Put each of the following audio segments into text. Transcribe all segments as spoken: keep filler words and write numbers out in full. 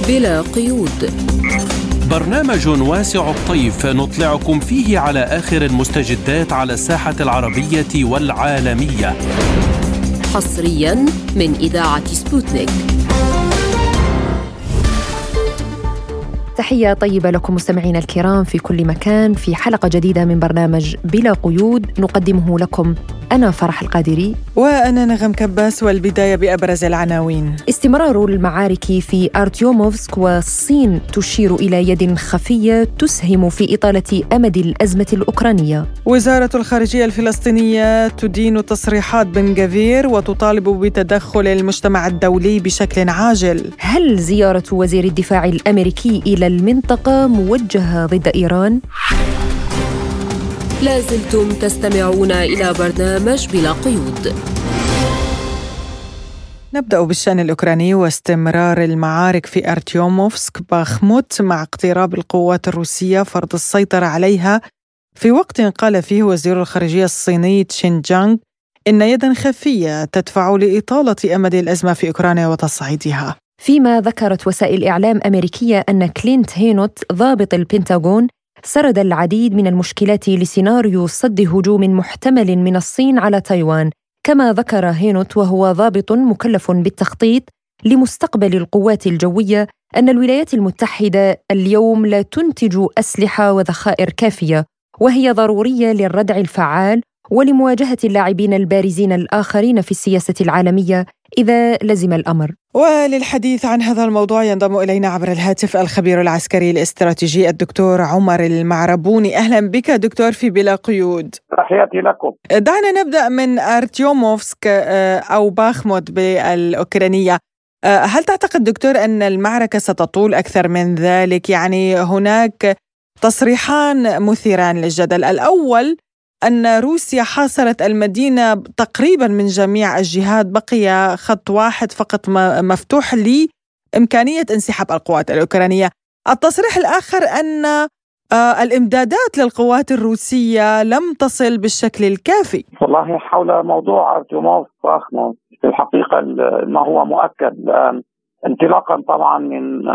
بلا قيود، برنامج واسع الطيف نطلعكم فيه على آخر المستجدات على الساحة العربية والعالمية، حصريا من إذاعة سبوتنيك. تحية طيبة لكم مستمعينا الكرام في كل مكان، في حلقة جديدة من برنامج بلا قيود نقدمه لكم أنا فرح القادري وأنا نغم كباس. والبداية بأبرز العناوين. استمرار المعارك في أرتيوموفسك، والصين تشير إلى يد خفية تسهم في إطالة أمد الأزمة الأوكرانية. وزارة الخارجية الفلسطينية تدين تصريحات بن غفير وتطالب بتدخل المجتمع الدولي بشكل عاجل. هل زيارة وزير الدفاع الأمريكي إلى المنطقة موجهة ضد إيران؟ لازلتم تستمعون إلى برنامج بلا قيود. نبدأ بالشأن الأوكراني واستمرار المعارك في أرتيوموفسك باخموت مع اقتراب القوات الروسية فرض السيطرة عليها، في وقت قال فيه وزير الخارجية الصيني تشين جانغ إن يداً خفية تدفع لإطالة أمد الأزمة في أوكرانيا وتصعيدها. فيما ذكرت وسائل إعلام أمريكية أن كلينت هينوت ضابط البنتاغون سرد العديد من المشكلات لسيناريو صد هجوم محتمل من الصين على تايوان. كما ذكر هينوت وهو ضابط مكلف بالتخطيط لمستقبل القوات الجوية أن الولايات المتحدة اليوم لا تنتج أسلحة وذخائر كافية، وهي ضرورية للردع الفعال ولمواجهة اللاعبين البارزين الآخرين في السياسة العالمية إذا لزم الأمر. وللحديث عن هذا الموضوع ينضم إلينا عبر الهاتف الخبير العسكري الاستراتيجي الدكتور عمر المعربوني. أهلا بك دكتور في بلا قيود. تحياتي لكم. دعنا نبدأ من أرتيوموفسك أو باخموت بالأوكرانية. هل تعتقد دكتور أن المعركة ستطول أكثر من ذلك؟ يعني هناك تصريحان مثيران للجدل. الأول أن روسيا حاصرت المدينة تقريبا من جميع الجهات، بقي خط واحد فقط مفتوح لإمكانية انسحاب القوات الأوكرانية. التصريح الآخر أن الإمدادات للقوات الروسية لم تصل بالشكل الكافي. والله حول موضوع أرتيوموفسك باخموت في الحقيقة ما هو مؤكد الآن، انطلاقا طبعا من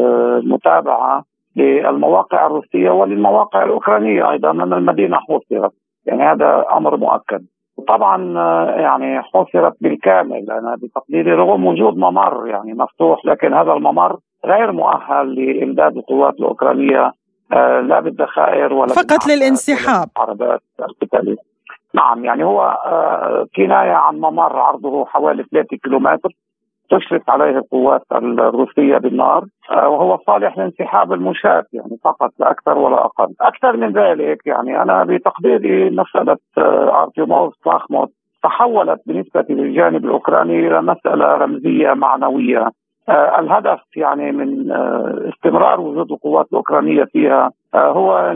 المتابعة للمواقع الروسية وللمواقع الأوكرانية أيضا أن المدينة حوصرت، يعني هذا أمر مؤكد. طبعا يعني حوصرت بالكامل، أنا بتقديري رغم وجود ممر يعني مفتوح، لكن هذا الممر غير مؤهل لإمداد القوات الأوكرانية لا بالذخائر ولا فقط للانسحاب. القتالية. نعم، يعني هو كناية عن ممر عرضه حوالي ثلاثة كيلومتر تشرف عليه القوات الروسية بالنار، وهو صالح لانسحاب المشاة يعني فقط لا أكثر ولا أقل. أكثر من ذلك يعني أنا بتقديري مسألة أرتيوموفسك باخموت تحولت بالنسبة للجانب الأوكراني إلى مسألة رمزية معنوية. الهدف يعني من استمرار وجود القوات الأوكرانية فيها هو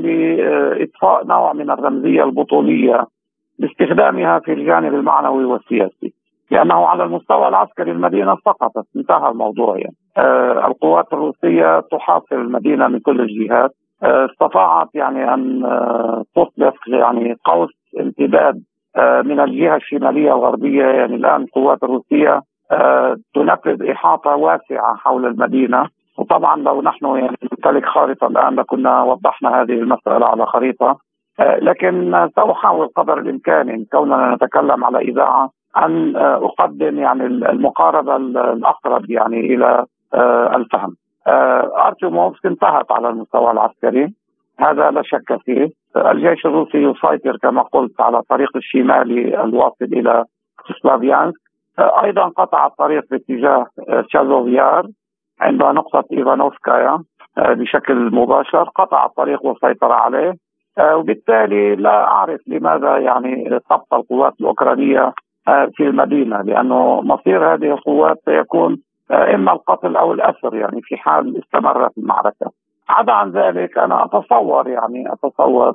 لإطفاء نوع من الرمزية البطولية باستخدامها في الجانب المعنوي والسياسي، لأنه على المستوى العسكري المدينة سقطت، انتهى الموضوع. يعني آه القوات الروسية تحاصر المدينة من كل الجهات، آه استطاعت يعني أن آه تطلق يعني قوس امتداد آه من الجهة الشمالية الغربية. يعني الآن القوات الروسية آه تنفذ إحاطة واسعة حول المدينة، وطبعا لو نحن يعني نمتلك خارطة الآن لكنا وضحنا هذه المسألة على خريطة، آه لكن سأحاول قدر الإمكان كوننا نتكلم على إذاعة أن أقدم يعني المقاربة الأقرب يعني إلى الفهم. أرتيوموفسك انتهت على المستوى العسكري، هذا لا شك فيه. الجيش الروسي يسيطر كما قلت على الطريق الشمالي الواصل إلى سلافيانسك، أيضا قطع الطريق باتجاه تشازوفيار عند نقطة إيفانوفسكايا بشكل مباشر، قطع الطريق والسيطرة عليه، وبالتالي لا أعرف لماذا يعني تبقى القوات الأوكرانية في المدينة، لأنه مصير هذه القوات سيكون إما القتل أو الأسر يعني في حال استمرت المعركة. عدا عن ذلك أنا أتصور يعني أتصور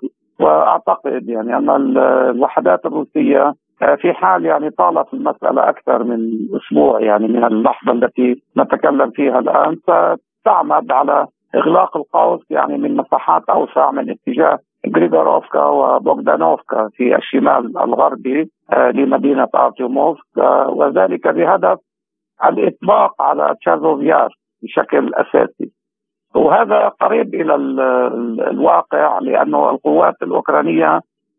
وأعتقد يعني أن الوحدات الروسية في حال يعني طالت المسألة أكثر من أسبوع يعني من اللحظة التي نتكلم فيها الآن، ستعمد على إغلاق القوس يعني من مساحات أوسع من اتجاه غريغوروفكا وبوغدانوفكا في الشمال الغربي لمدينة أرتيوموفسك، وذلك بهدف الإطباق على تشازوفيار بشكل أساسي، وهذا قريب إلى الواقع لأنه القوات الأوكرانية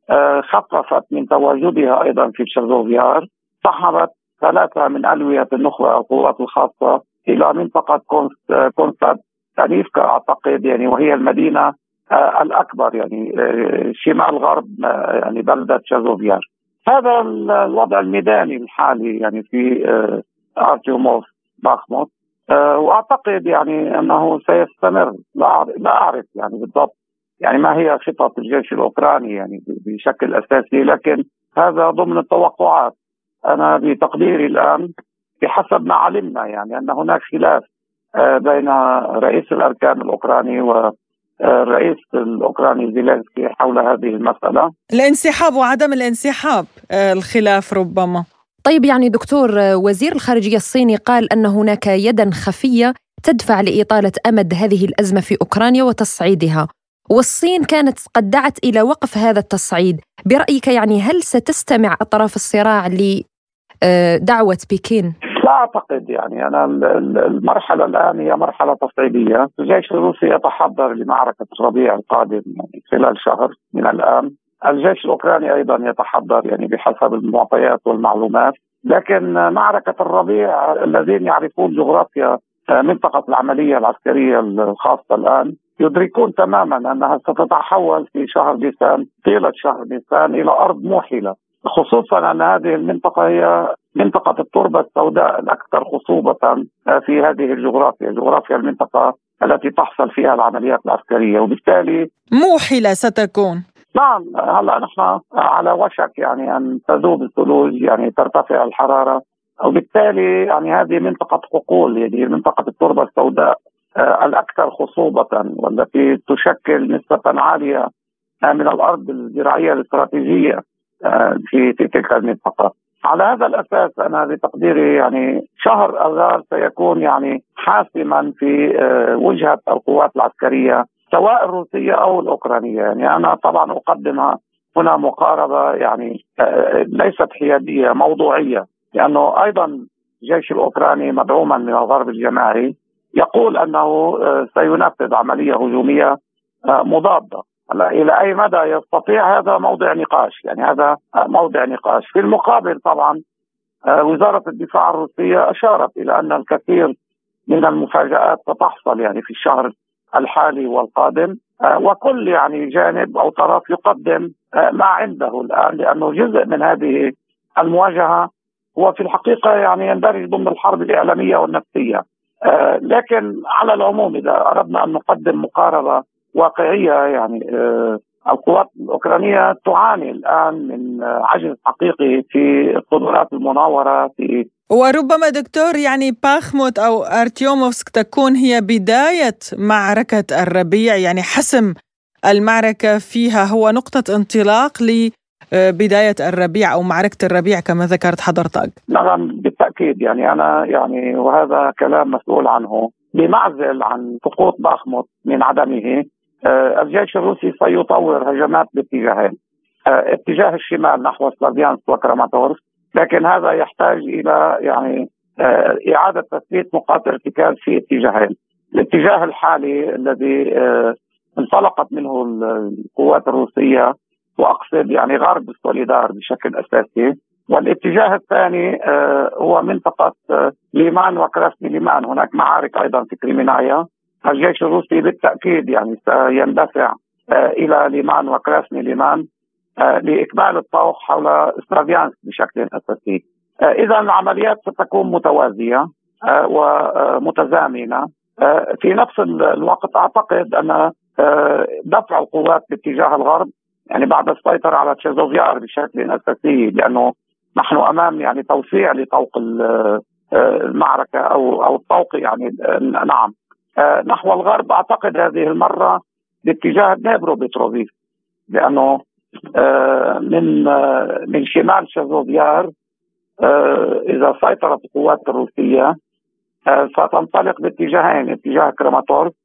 خففت من تواجدها أيضا في تشيرنوفيار، سحبت ثلاثة من ألوية النخبة القوات الخاصة إلى منطقة كونستانتينيفكا أعتقد يعني، وهي المدينة الأكبر يعني شمال غرب يعني بلدة تشيرنوفيار. هذا الوضع الميداني الحالي يعني في أرتيوموف باخموت، واعتقد يعني انه سيستمر. لا اعرف يعني بالضبط يعني ما هي خطط الجيش الاوكراني يعني بشكل اساسي، لكن هذا ضمن التوقعات. انا بتقديري الان بحسب ما علمنا يعني ان هناك خلاف بين رئيس الاركان الاوكراني والرئيس الاوكراني زيلينسكي حول هذه المساله، الانسحاب وعدم الانسحاب الخلاف ربما. طيب يعني دكتور، وزير الخارجية الصيني قال أن هناك يداً خفية تدفع لإطالة أمد هذه الأزمة في أوكرانيا وتصعيدها، والصين كانت قد دعت إلى وقف هذا التصعيد. برأيك يعني هل ستستمع أطراف الصراع لدعوة بكين؟ لا أعتقد يعني. أنا المرحلة الآن هي مرحلة تصعيدية. الجيش الروسي يتحضر لمعركة الربيع القادم يعني خلال شهر من الآن. الجيش الأوكراني أيضا يتحضر يعني بحسب المعطيات والمعلومات، لكن معركة الربيع الذين يعرفون جغرافيا منطقة العملية العسكرية الخاصة الآن يدركون تماما أنها ستتحول في شهر نيسان، طيلة شهر نيسان، إلى أرض موحلة، خصوصا أن هذه المنطقة هي منطقة التربة السوداء الأكثر خصوبة في هذه الجغرافيا، جغرافيا المنطقة التي تحصل فيها العمليات العسكرية، وبالتالي موحلة ستكون. نعم. هلا نحن على وشك يعني ان تذوب الثلوج، يعني ترتفع الحراره، وبالتالي يعني هذه منطقه حقول، يعني منطقه التربه السوداء الاكثر خصوبه والتي تشكل نسبه عاليه من الارض الزراعيه الاستراتيجيه في في تلك المنطقه. على هذا الاساس انا بتقديري يعني شهر اذار سيكون يعني حاسما في وجهه القوات العسكريه سواء الروسية أو الأوكرانية. يعني أنا طبعا أقدم هنا مقاربة يعني ليست حيادية، موضوعية، لأنه أيضا الجيش الأوكراني مدعوما من الغرب الجماعي يقول أنه سينفذ عملية هجومية مضادة. إلى أي مدى يستطيع هذا موضع نقاش، يعني هذا موضع نقاش. في المقابل طبعا وزارة الدفاع الروسية أشارت إلى أن الكثير من المفاجآت ستحصل يعني في الشهر الحالي والقادم، وكل يعني جانب أو طرف يقدم ما عنده الآن، لأنه جزء من هذه المواجهة هو في الحقيقة يعني يندرج ضمن الحرب الإعلامية والنفسية. لكن على العموم إذا أردنا أن نقدم مقاربة واقعية يعني القوات الأوكرانية تعاني الآن من عجز حقيقي في القدرات المناورة في وربما دكتور يعني باخموت أو أرتيوموفسك تكون هي بداية معركة الربيع، يعني حسم المعركة فيها هو نقطة انطلاق لبداية الربيع أو معركة الربيع كما ذكرت حضرتك. نعم بالتأكيد. يعني أنا يعني وهذا كلام مسؤول عنه بمعزل عن سقوط باخموت من عدمه. الجيش الروسي سيطور هجمات باتجاهين، اتجاه الشمال نحو سلافيانسك وكراماتورسك، لكن هذا يحتاج إلى يعني إعادة تثبيت نقاط ارتكاز في اتجاهين. الاتجاه الحالي الذي انطلقت منه القوات الروسية، وأقصد يعني غرب سوليدار بشكل أساسي، والاتجاه الثاني هو منطقة ليمان وكراسني ليمان. هناك معارك أيضا في كريمينايا. الجيش الروسي بالتأكيد يعني سيندفع إلى ليمان وكراسني ليمان لإكمال الطوق حول سلافيانسك بشكل أساسي. إذا العمليات ستكون متوازية ومتزامنة. في نفس الوقت أعتقد أن دفع القوات باتجاه الغرب يعني بعد السيطرة على تشيرنوفيار بشكل أساسي، لأنه نحن أمام يعني توسيع لطوق المعركة أو أو الطوق يعني نعم نحو الغرب. أعتقد هذه المرة باتجاه دنيبرو بتروفيف، لأنه من من شمال تشيرنوفيار إذا سيطرت القوات الروسية ستنطلق باتجاهين، اتجاه كراماتورسك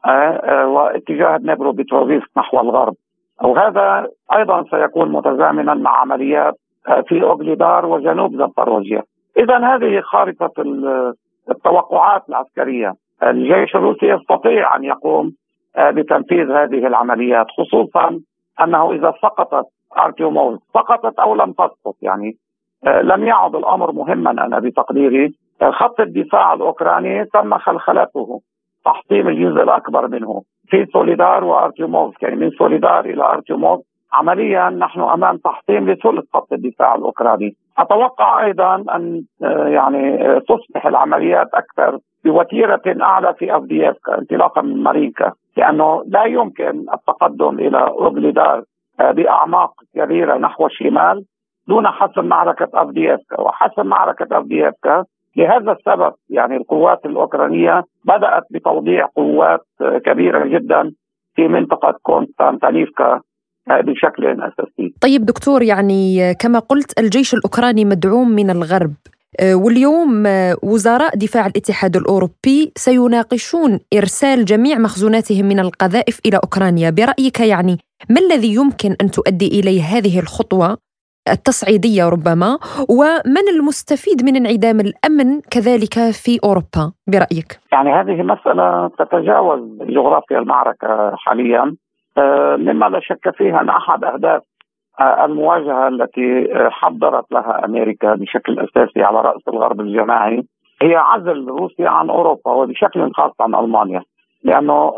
واتجاه دنيبرو بتروفيف نحو الغرب، وهذا أيضا سيكون متزامنا مع عمليات في أوغليدار وجنوب زاباروجيا. إذا هذه خارطة التوقعات العسكرية. الجيش الروسي يستطيع أن يقوم بتنفيذ هذه العمليات، خصوصا أنه إذا سقطت أرتيوموفسك سقطت أو لم تسقط يعني لم يعد الأمر مهما. أنا بتقديري خط الدفاع الأوكراني تم خلخلته، تحطيم الجزء الأكبر منه في سوليدار وأرتيوموفسك، يعني من سوليدار إلى أرتيوموفسك عمليا نحن أمام تحطيم لثلث خط الدفاع الأوكراني. أتوقع أيضا أن يعني تصبح العمليات أكثر بوتيرة أعلى في أفدييفكا انطلاقا من مارينكا، لأنه لا يمكن التقدم إلى أوغليدار بأعماق كبيرة نحو الشمال دون حسم معركة أفدييفكا. وحسم معركة أفدييفكا لهذا السبب يعني القوات الأوكرانية بدأت بتوضيع قوات كبيرة جدا في منطقة كونستانتينيفكا بشكل أساسي. طيب دكتور، يعني كما قلت الجيش الأوكراني مدعوم من الغرب، واليوم وزراء دفاع الاتحاد الأوروبي سيناقشون إرسال جميع مخزوناتهم من القذائف إلى أوكرانيا. برأيك يعني ما الذي يمكن أن تؤدي إليه هذه الخطوة التصعيدية ربما، ومن المستفيد من انعدام الأمن كذلك في أوروبا برأيك؟ يعني هذه مسألة تتجاوز جغرافيا المعركة حاليا، مما لا شك فيها أن أحد أهداف المواجهة التي حضرت لها أمريكا بشكل أساسي على رأس الغرب الجماعي هي عزل روسيا عن أوروبا وبشكل خاص عن ألمانيا، لأنه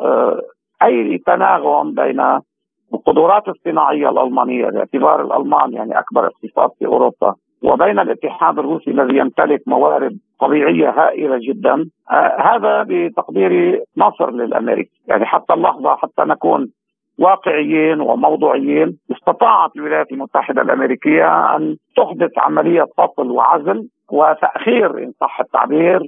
أي تناغم بين القدرات الصناعية الألمانية باعتبار الألمان يعني أكبر اقتصاد في أوروبا وبين الاتحاد الروسي الذي يمتلك موارد طبيعية هائلة جدا، هذا بتقديري نصر للأمريكي. يعني حتى اللحظة حتى نكون واقعيين وموضوعيين، استطاعت الولايات المتحدة الأمريكية أن تحدث عملية فصل وعزل وتأخير إن صح التعبير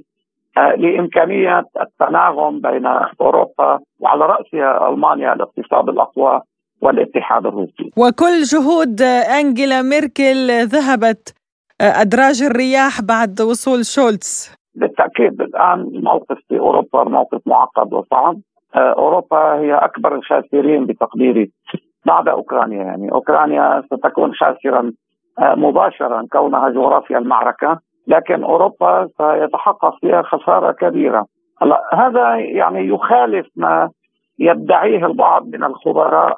لإمكانية التناغم بين أوروبا وعلى رأسها ألمانيا الاقتصاد الأقوى والاتحاد الروسي. وكل جهود أنجيلا ميركل ذهبت أدراج الرياح بعد وصول شولتز. بالتأكيد الآن الموقف في أوروبا موقف معقد وصعب. أوروبا هي أكبر الخاسرين بتقديري بعد أوكرانيا، يعني أوكرانيا ستكون خاسرا مباشرا كونها جغرافيا المعركة، لكن أوروبا سيتحقق فيها خسارة كبيرة. هذا يعني يخالف ما يدعيه البعض من الخبراء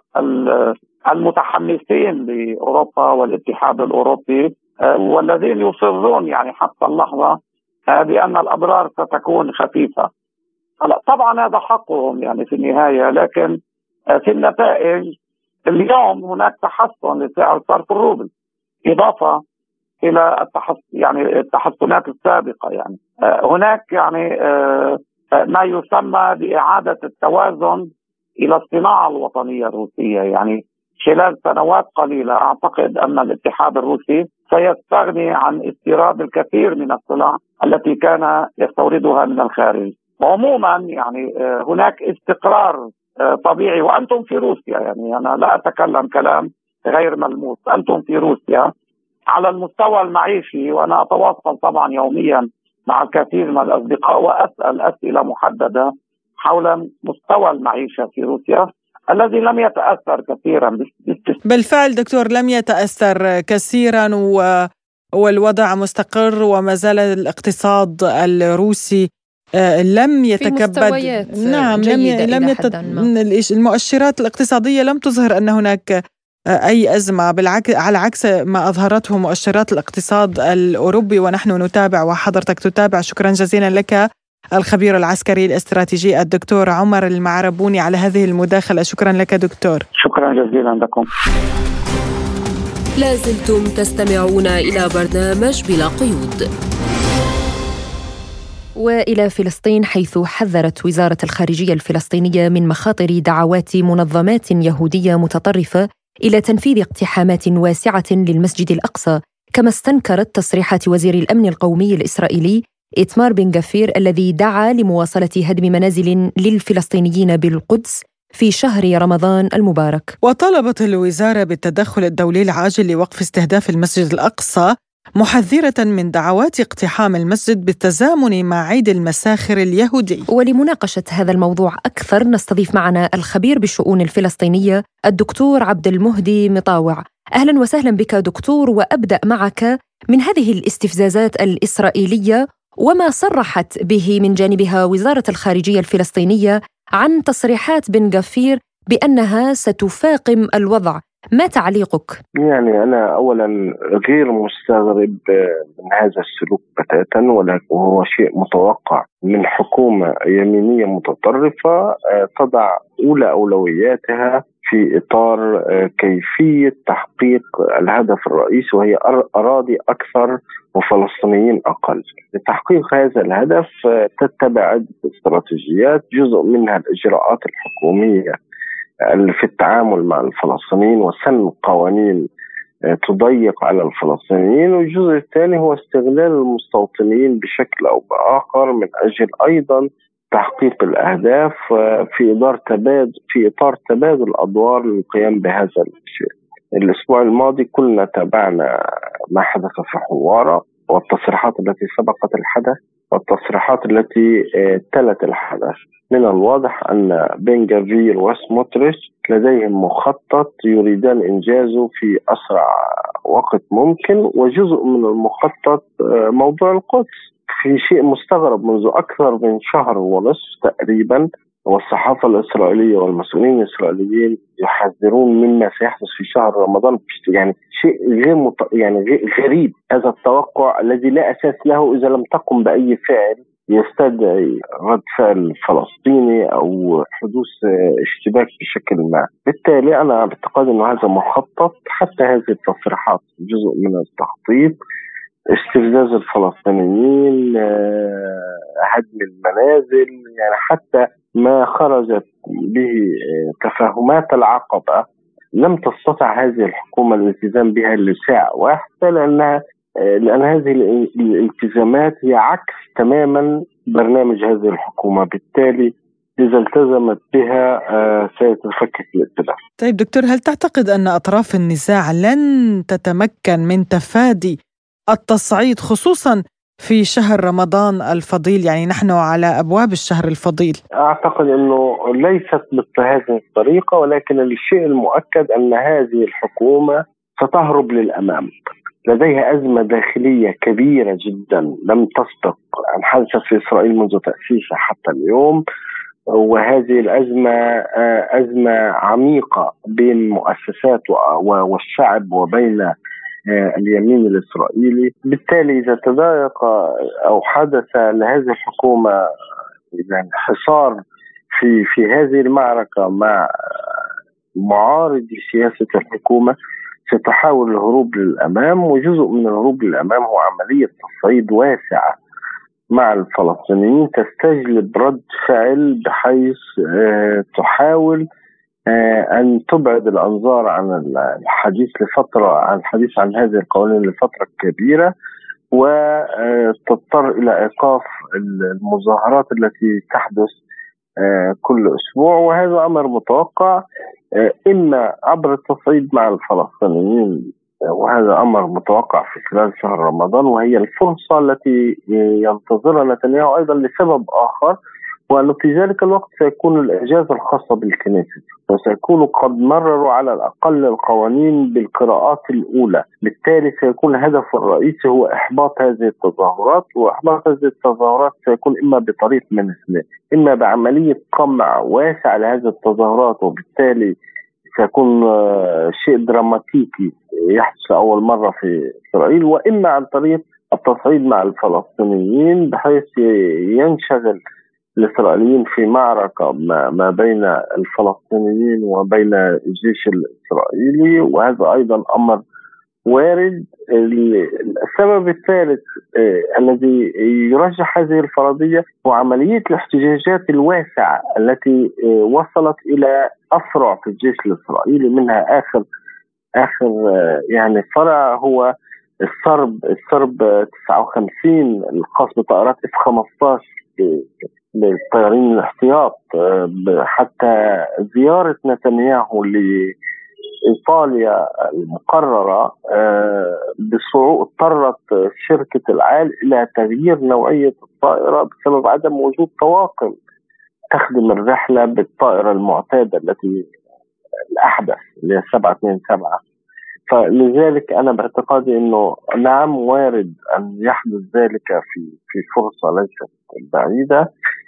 المتحمسين لأوروبا والاتحاد الأوروبي والذين يصرون يعني حتى اللحظة بأن الأضرار ستكون خفيفة. طبعا هذا حقهم يعني في النهاية، لكن في النتائج اليوم هناك تحسن لسعر صرف الروبل إضافة إلى التحس يعني التحسنات السابقة. يعني هناك يعني ما يسمى بإعادة التوازن إلى الصناعة الوطنية الروسية. يعني خلال سنوات قليلة أعتقد أن الاتحاد الروسي سيستغني عن استيراد الكثير من السلع التي كان يستوردها من الخارج. عموما يعني هناك استقرار طبيعي، وأنتم في روسيا يعني أنا لا أتكلم كلام غير ملموس، أنتم في روسيا على المستوى المعيشي، وأنا أتواصل طبعا يوميا مع الكثير من الأصدقاء وأسأل أسئلة محددة حول مستوى المعيشة في روسيا الذي لم يتأثر كثيرا. بالفعل دكتور لم يتأثر كثيرا والوضع مستقر، وما زال الاقتصاد الروسي لم يتكبد. نعم لم لم يتت... المؤشرات الاقتصادية لم تظهر أن هناك أي أزمة، بالعكس على عكس ما أظهرته مؤشرات الاقتصاد الأوروبي ونحن نتابع وحضرتك تتابع. شكرا جزيلا لك الخبير العسكري الاستراتيجي الدكتور عمر المعربوني على هذه المداخلة. شكرا لك دكتور. شكرا جزيلا لكم. لازلتم تستمعون إلى برنامج بلا قيود. وإلى فلسطين، حيث حذرت وزارة الخارجية الفلسطينية من مخاطر دعوات منظمات يهودية متطرفة إلى تنفيذ اقتحامات واسعة للمسجد الأقصى، كما استنكرت تصريحات وزير الأمن القومي الإسرائيلي إيتمار بن غفير الذي دعا لمواصلة هدم منازل للفلسطينيين بالقدس في شهر رمضان المبارك. وطلبت الوزارة بالتدخل الدولي العاجل لوقف استهداف المسجد الأقصى، محذرة من دعوات اقتحام المسجد بالتزامن مع عيد المساخر اليهودي. ولمناقشة هذا الموضوع أكثر نستضيف معنا الخبير بالشؤون الفلسطينية الدكتور عبد المهدي مطاوع. أهلا وسهلا بك دكتور، وأبدأ معك من هذه الاستفزازات الإسرائيلية وما صرحت به من جانبها وزارة الخارجية الفلسطينية عن تصريحات بن غفير بأنها ستفاقم الوضع. ما تعليقك؟ يعني أنا أولا غير مستغرب من هذا السلوك بتاتا، وهو شيء متوقع من حكومة يمينية متطرفة تضع أولى أولوياتها في إطار كيفية تحقيق الهدف الرئيسي، وهي أراضي أكثر وفلسطينيين أقل. لتحقيق هذا الهدف تتبع عدة استراتيجيات، جزء منها الإجراءات الحكومية في التعامل مع الفلسطينيين وسن قوانين تضيق على الفلسطينيين، والجزء الثاني هو استغلال المستوطنين بشكل أو بآخر من أجل أيضا تحقيق الأهداف في إطار تبادل في إطار تبادل الأدوار للقيام بهذا الشيء. الأسبوع الماضي كلنا تابعنا ما حدث في حوارة والتصريحات التي سبقت الحدث والتصريحات التي تلت الحدث. من الواضح أن بن غفير وسموتريتش لديهم مخطط يريدان إنجازه في أسرع وقت ممكن، وجزء من المخطط موضوع القدس. في شيء مستغرب، منذ أكثر من شهر ونصف تقريبا والصحافة الإسرائيلية والمسؤولين الإسرائيليين يحذرون مما سيحدث في شهر رمضان. يعني شيء غير مط... يعني غريب هذا التوقع الذي لا أساس له إذا لم تقم بأي فعل يستدعي رد فعل فلسطيني أو حدوث اشتباك بشكل ما. بالتالي أنا أعتقد أن هذا مخطط، حتى هذه التصريحات جزء من التخطيط، استفزاز الفلسطينيين، هدم المنازل، يعني حتى ما خرجت به تفاهمات العقبة لم تستطع هذه الحكومة الالتزام بها لساعة واحدة، لأنها لأن هذه الالتزامات هي عكس تماما برنامج هذه الحكومة. بالتالي إذا التزمت بها سيتفكك الائتلاف. طيب دكتور، هل تعتقد أن أطراف النزاع لن تتمكن من تفادي التصعيد خصوصا في شهر رمضان الفضيل؟ يعني نحن على أبواب الشهر الفضيل. أعتقد أنه ليست بهذه الطريقة، ولكن الشيء المؤكد أن هذه الحكومة ستهرب للأمام. لديها أزمة داخلية كبيرة جدا لم تسبق أن حدثت في إسرائيل منذ تأسيسها حتى اليوم، وهذه الأزمة أزمة عميقة بين مؤسسات والشعب وبين اليمين الإسرائيلي. بالتالي إذا تضايق أو حدث لهذه الحكومة يعني حصار في في هذه المعركة مع معارض سياسة الحكومة، ستحاول الهروب للأمام، وجزء من الهروب للأمام هو عملية تصعيد واسعة مع الفلسطينيين تستجلب رد فعل بحيث تحاول أن تبعد الأنظار عن الحديث لفترة عن الحديث عن هذه القوانين لفترة كبيرة، وتضطر إلى إيقاف المظاهرات التي تحدث كل أسبوع. وهذا أمر متوقع، إما عبر التصعيد مع الفلسطينيين، وهذا أمر متوقع في خلال شهر رمضان، وهي الفرصة التي ينتظرها نتنياهو أيضا لسبب آخر، وأنه في ذلك الوقت سيكون الإجازة الخاصة بالكنيسة، وسيكونوا قد مرروا على الأقل القوانين بالقراءات الأولى. بالتالي سيكون الهدف الرئيسي هو إحباط هذه التظاهرات، وإحباط هذه التظاهرات سيكون إما بطريق من اثنين: إما بعملية قمع واسع لهذه التظاهرات، وبالتالي سيكون شيء دراماتيكي يحدث أول مرة في إسرائيل، وإما عن طريق التصعيد مع الفلسطينيين بحيث ينشغل الإسرائيليين في معركة ما بين الفلسطينيين وبين الجيش الإسرائيلي، وهذا أيضا أمر وارد. السبب الثالث الذي يرجح هذه الفرضية هو عملية الاحتجاجات الواسعة التي وصلت إلى أفرع في الجيش الإسرائيلي، منها آخر آخر يعني فرع هو السرب السرب تسعة وخمسين الخاص بطائرات إف خمسة عشر بالطيارين الاحتياط. حتى زيارة نتنياهو لإيطاليا المقررة بصعوبة اضطرت شركة العال إلى تغيير نوعية الطائرة بسبب عدم وجود طواقم تخدم الرحلة بالطائرة المعتادة التي الأحدث اللي هي سبعة اثنين سبعة. فلذلك أنا باعتقادي أنه نعم وارد أن يحدث ذلك في في فرصة ليست بعيدة،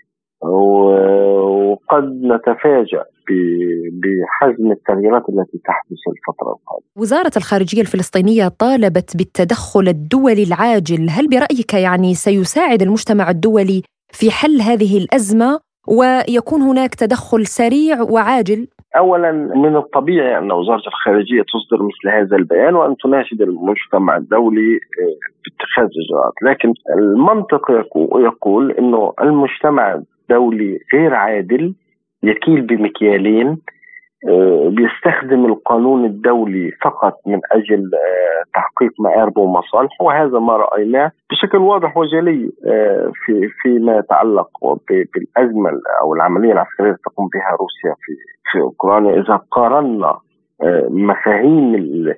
وقد نتفاجأ بحجم التغييرات التي تحدث الفترة القادمة. وزارة الخارجية الفلسطينية طالبت بالتدخل الدولي العاجل، هل برأيك يعني سيساعد المجتمع الدولي في حل هذه الأزمة ويكون هناك تدخل سريع وعاجل؟ أولا من الطبيعي أن وزارة الخارجية تصدر مثل هذا البيان وأن تناشد المجتمع الدولي باتخاذ إجراءات، لكن المنطق يقول أنه المجتمع الدولي غير عادل، يكيل بمكيالين، بيستخدم القانون الدولي فقط من أجل تحقيق مآربه ومصالحه، وهذا ما رأيناه بشكل واضح وجلي في فيما يتعلق بالأزمة أو العملية العسكرية التي تقوم بها روسيا في في أوكرانيا. إذا قارنا مفاهيم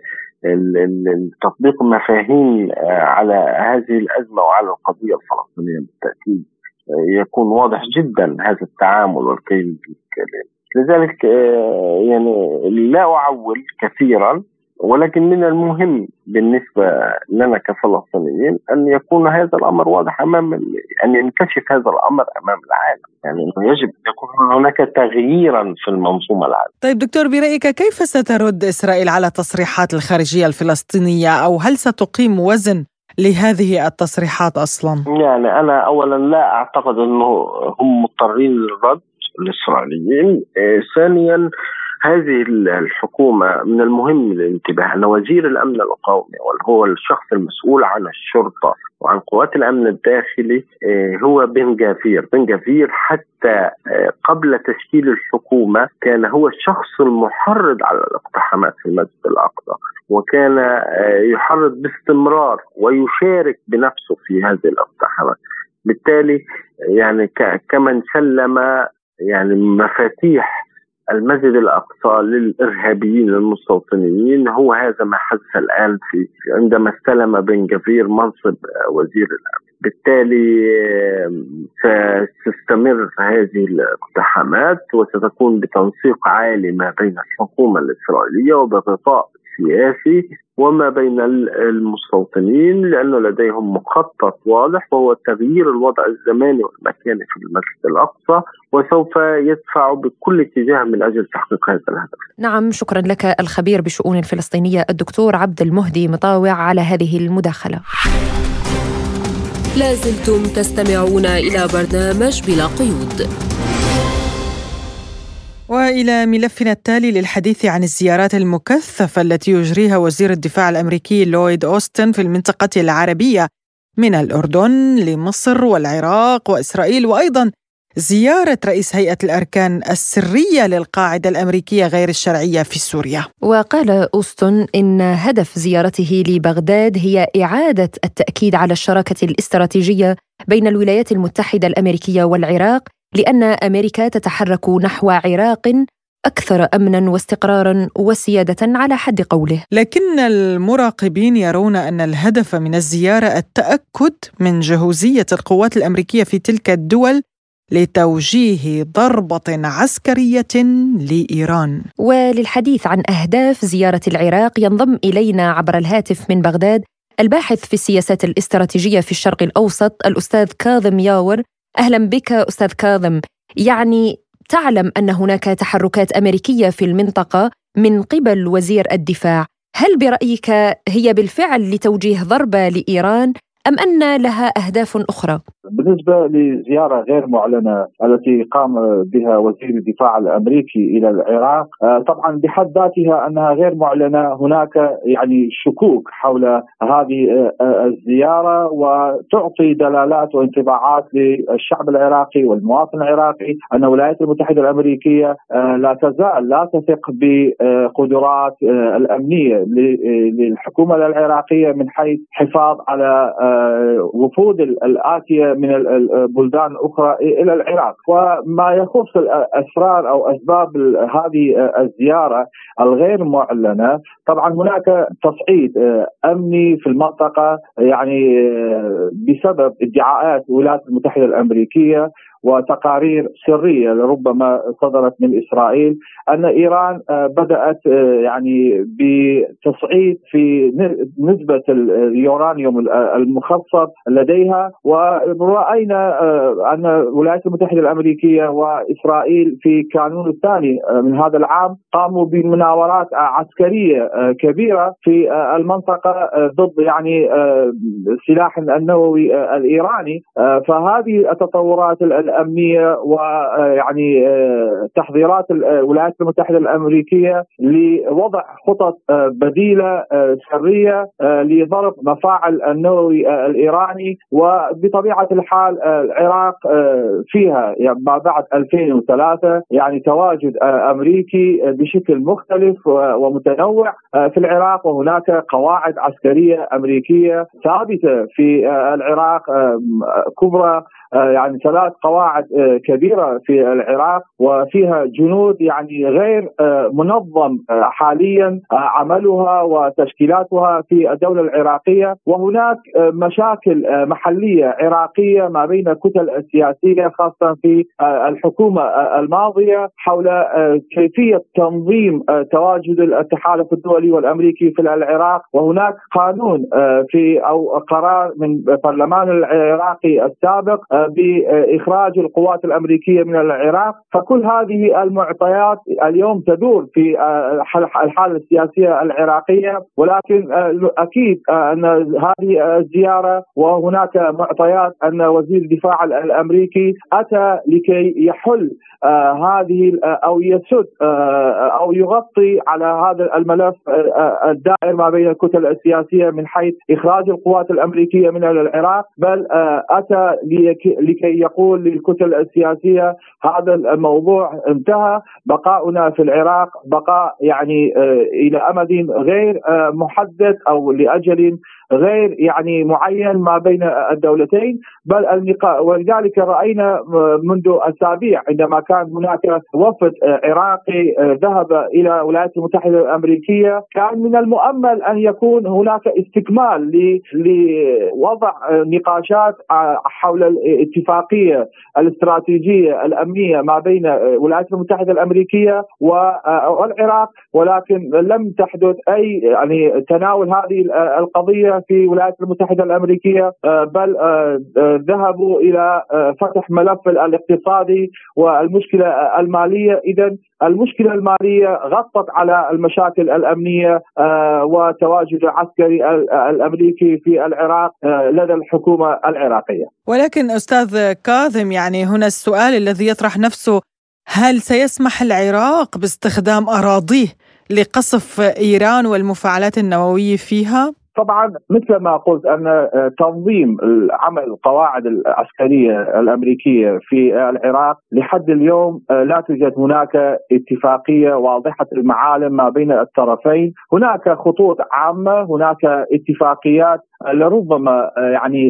تطبيق المفاهيم على هذه الأزمة وعلى القضية الفلسطينية بالتأكيد يكون واضح جدا هذا التعامل والكيل بالكلام. لذلك يعني لا أعول كثيرا، ولكن من المهم بالنسبة لنا كفلسطينيين أن يكون هذا الأمر واضح أمام، أن ينكشف هذا الأمر أمام العالم، يعني يجب أن يكون هناك تغييرا في المنظومة العالمية. طيب دكتور، برأيك كيف سترد إسرائيل على تصريحات الخارجية الفلسطينية، أو هل ستقيم وزن لهذه التصريحات أصلا؟ يعني أنا أولا لا أعتقد أنه هم مضطرين للرد الإسرائيليين. آه ثانيا هذه الحكومة من المهم الانتباه أن وزير الأمن القومي وهو الشخص المسؤول عن الشرطة وعن قوات الأمن الداخلي آه هو بن جافير. بن جافير حتى آه قبل تشكيل الحكومة كان هو الشخص المحرض على الاقتحامات في المسجد الأقصى، وكان آه يحرض باستمرار ويشارك بنفسه في هذه الاقتحامات. بالتالي يعني كمن سلم يعني مفاتيح المسجد الأقصى للإرهابيين المستوطنين، هو هذا ما حدث الآن في عندما استلم بن جافير منصب وزير الأمن. بالتالي ستستمر هذه الاقتحامات وستكون بتنسيق عالي ما بين الحكومة الإسرائيلية وبغطاء سياسي وما بين المستوطنين، لأنه لديهم مخطط واضح وهو تغيير الوضع الزماني والمكاني في المسجد الأقصى، وسوف يدفع بكل اتجاه من أجل تحقيق هذا الهدف. نعم، شكرا لك الخبير بالشؤون الفلسطينية الدكتور عبد المهدي مطاوع على هذه المداخلة. لازلتم تستمعون إلى برنامج بلا قيود. وإلى ملفنا التالي للحديث عن الزيارات المكثفة التي يجريها وزير الدفاع الأمريكي لويد أوستن في المنطقة العربية من الأردن لمصر والعراق وإسرائيل، وأيضا زيارة رئيس هيئة الأركان السرية للقاعدة الأمريكية غير الشرعية في سوريا. وقال أوستن إن هدف زيارته لبغداد هي إعادة التأكيد على الشراكة الاستراتيجية بين الولايات المتحدة الأمريكية والعراق، لأن أمريكا تتحرك نحو عراق أكثر أمناً واستقراراً وسيادة على حد قوله. لكن المراقبين يرون أن الهدف من الزيارة التأكد من جهوزية القوات الأمريكية في تلك الدول لتوجيه ضربة عسكرية لإيران. وللحديث عن أهداف زيارة العراق ينضم إلينا عبر الهاتف من بغداد الباحث في السياسات الاستراتيجية في الشرق الأوسط الأستاذ كاظم ياور. أهلا بك أستاذ كاظم. يعني تعلم أن هناك تحركات أمريكية في المنطقة من قبل وزير الدفاع، هل برأيك هي بالفعل لتوجيه ضربة لإيران أم أن لها أهداف أخرى؟ بالنسبة لزيارة غير معلنة التي قام بها وزير الدفاع الأمريكي إلى العراق، طبعا بحد ذاتها أنها غير معلنة، هناك يعني شكوك حول هذه الزيارة وتعطي دلالات وانطباعات للشعب العراقي والمواطن العراقي أن الولايات المتحدة الأمريكية لا تزال لا تثق بقدرات الأمنية للحكومة العراقية من حيث حفاظ على وفود الآتية من البلدان الأخرى إلى العراق. وما يخص الأسرار أو أسباب هذه الزيارة الغير معلنة، طبعا هناك تصعيد أمني في المنطقة يعني بسبب ادعاءات الولايات المتحدة الأمريكية وتقارير سرية ربما صدرت من إسرائيل أن إيران بدأت يعني بتصعيد في نسبة اليورانيوم المخصب لديها، ورأينا أن الولايات المتحدة الأمريكية وإسرائيل في كانون الثاني من هذا العام قاموا بمناورات عسكرية كبيرة في المنطقة ضد يعني السلاح النووي الإيراني. فهذه التطورات الأمنية ويعني تحضيرات الولايات المتحدة الأمريكية لوضع خطط بديلة سرية لضرب مفاعل النووي الإيراني. وبطبيعة الحال العراق فيها يعني ما بعد ألفين وثلاثة يعني تواجد أمريكي بشكل مختلف ومتنوع في العراق، وهناك قواعد عسكرية أمريكية ثابتة في العراق كبرى، يعني ثلاث قواعد كبيرة في العراق وفيها جنود يعني غير منظم حاليا عملها وتشكيلاتها في الدولة العراقية. وهناك مشاكل محلية عراقية ما بين الكتل السياسية خاصة في الحكومة الماضية حول كيفية تنظيم تواجد التحالف الدولي والأمريكي في العراق. وهناك قانون في أو قرار من البرلمان العراقي السابق بإخراج القوات الأمريكية من العراق. فكل هذه المعطيات اليوم تدور في الحالة السياسية العراقية، ولكن أكيد أن هذه الزيارة وهناك معطيات أن وزير الدفاع الأمريكي أتى لكي يحل هذه أو يسد أو يغطي على هذا الملف الدائر ما بين الكتل السياسية من حيث إخراج القوات الأمريكية من العراق، بل أتى لكي يقول للكتل السياسية هذا الموضوع انتهى، بقاؤنا في العراق بقاء يعني إلى أمد غير محدد أو لأجل غير يعني معين ما بين الدولتين. بل النقاش، ولذلك رأينا منذ أسابيع عندما كان هناك وفد عراقي ذهب إلى الولايات المتحدة الأمريكية كان من المؤمل أن يكون هناك استكمال لوضع نقاشات حول الاتفاقية الاستراتيجية الأمنية ما بين الولايات المتحدة الأمريكية والعراق، ولكن لم تحدث أي يعني تناول هذه القضية في الولايات المتحدة الأمريكية، بل ذهبوا إلى فتح ملف الاقتصادي والمشكلة المالية. إذن المشكلة المالية غطت على المشاكل الأمنية وتواجد العسكري الأمريكي في العراق لدى الحكومة العراقية. ولكن أستاذ كاظم، يعني هنا السؤال الذي يطرح نفسه: هل سيسمح العراق باستخدام أراضيه لقصف إيران والمفاعلات النووية فيها؟ طبعا مثل ما قلت أن تنظيم عمل القواعد العسكرية الأمريكية في العراق لحد اليوم لا توجد هناك اتفاقية واضحة المعالم ما بين الطرفين. هناك خطوط عامة، هناك اتفاقيات لربما يعني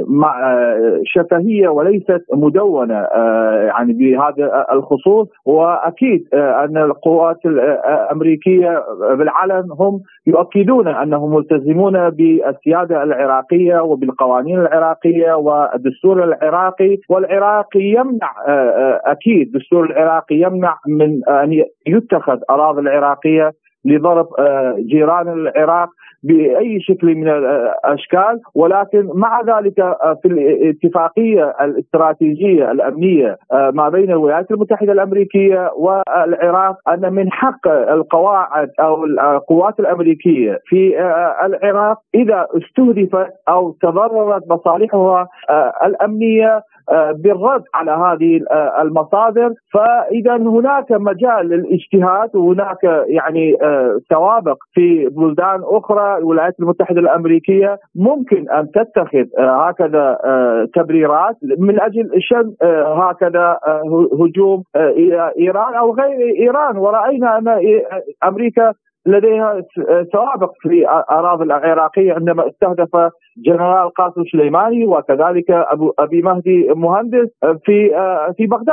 شفهية وليست مدونة يعني بهذا الخصوص. وأكيد أن القوات الأمريكية بالعلن هم يؤكدون أنهم ملتزمون بالسيادة العراقية وبالقوانين العراقية والدستور العراقي، والعراقي يمنع أكيد الدستور العراقي يمنع من أن يتخذ أراضي العراقية لضرب جيران العراق بأي شكل من الأشكال. ولكن مع ذلك في الاتفاقية الاستراتيجية الأمنية ما بين الولايات المتحدة الأمريكية والعراق أن من حق القواعد أو القوات الأمريكية في العراق إذا استهدفت أو تضررت مصالحها الأمنية بالرد على هذه المصادر، فإذا هناك مجال للاجتهاد وهناك يعني سوابق في بلدان أخرى. الولايات المتحدة الأمريكية ممكن أن تتخذ هكذا تبريرات من أجل شن هكذا هجوم إلى إيران أو غير إيران. ورأينا أن أمريكا لديها سوابق في أراضي العراقية عندما استهدف جنرال قاسم سليماني وكذلك أبو أبي مهدي مهندس في في بغداد.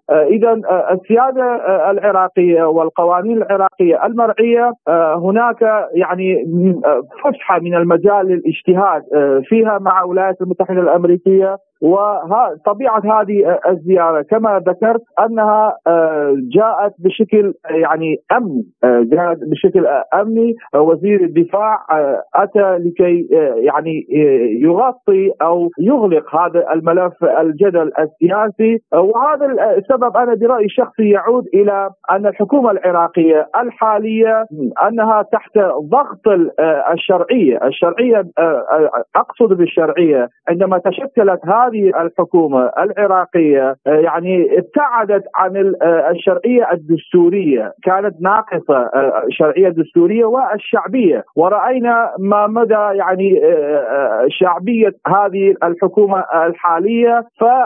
إذا السيادة العراقية والقوانين العراقية المرعية هناك يعني فسحة من المجال للاجتهاد فيها مع الولايات المتحدة الأمريكية. وطبيعة هذه الزيارة كما ذكرت أنها جاءت بشكل يعني أمني، جاءت بشكل أمني. وزير الدفاع أتى لكي يعني يغطي أو يغلق هذا الملف الجدل السياسي. وهذا السبب أنا برأيي الشخصي يعود إلى أن الحكومة العراقية الحالية أنها تحت ضغط الشرعية الشرعية أقصد بالشرعية عندما تشكلت هذه الحكومة العراقية يعني ابتعدت عن الشرعية الدستورية، كانت ناقصة الشرعية الدستورية والشعبية، ورأينا ما مدى يعني شعبية هذه الحكومة الحالية.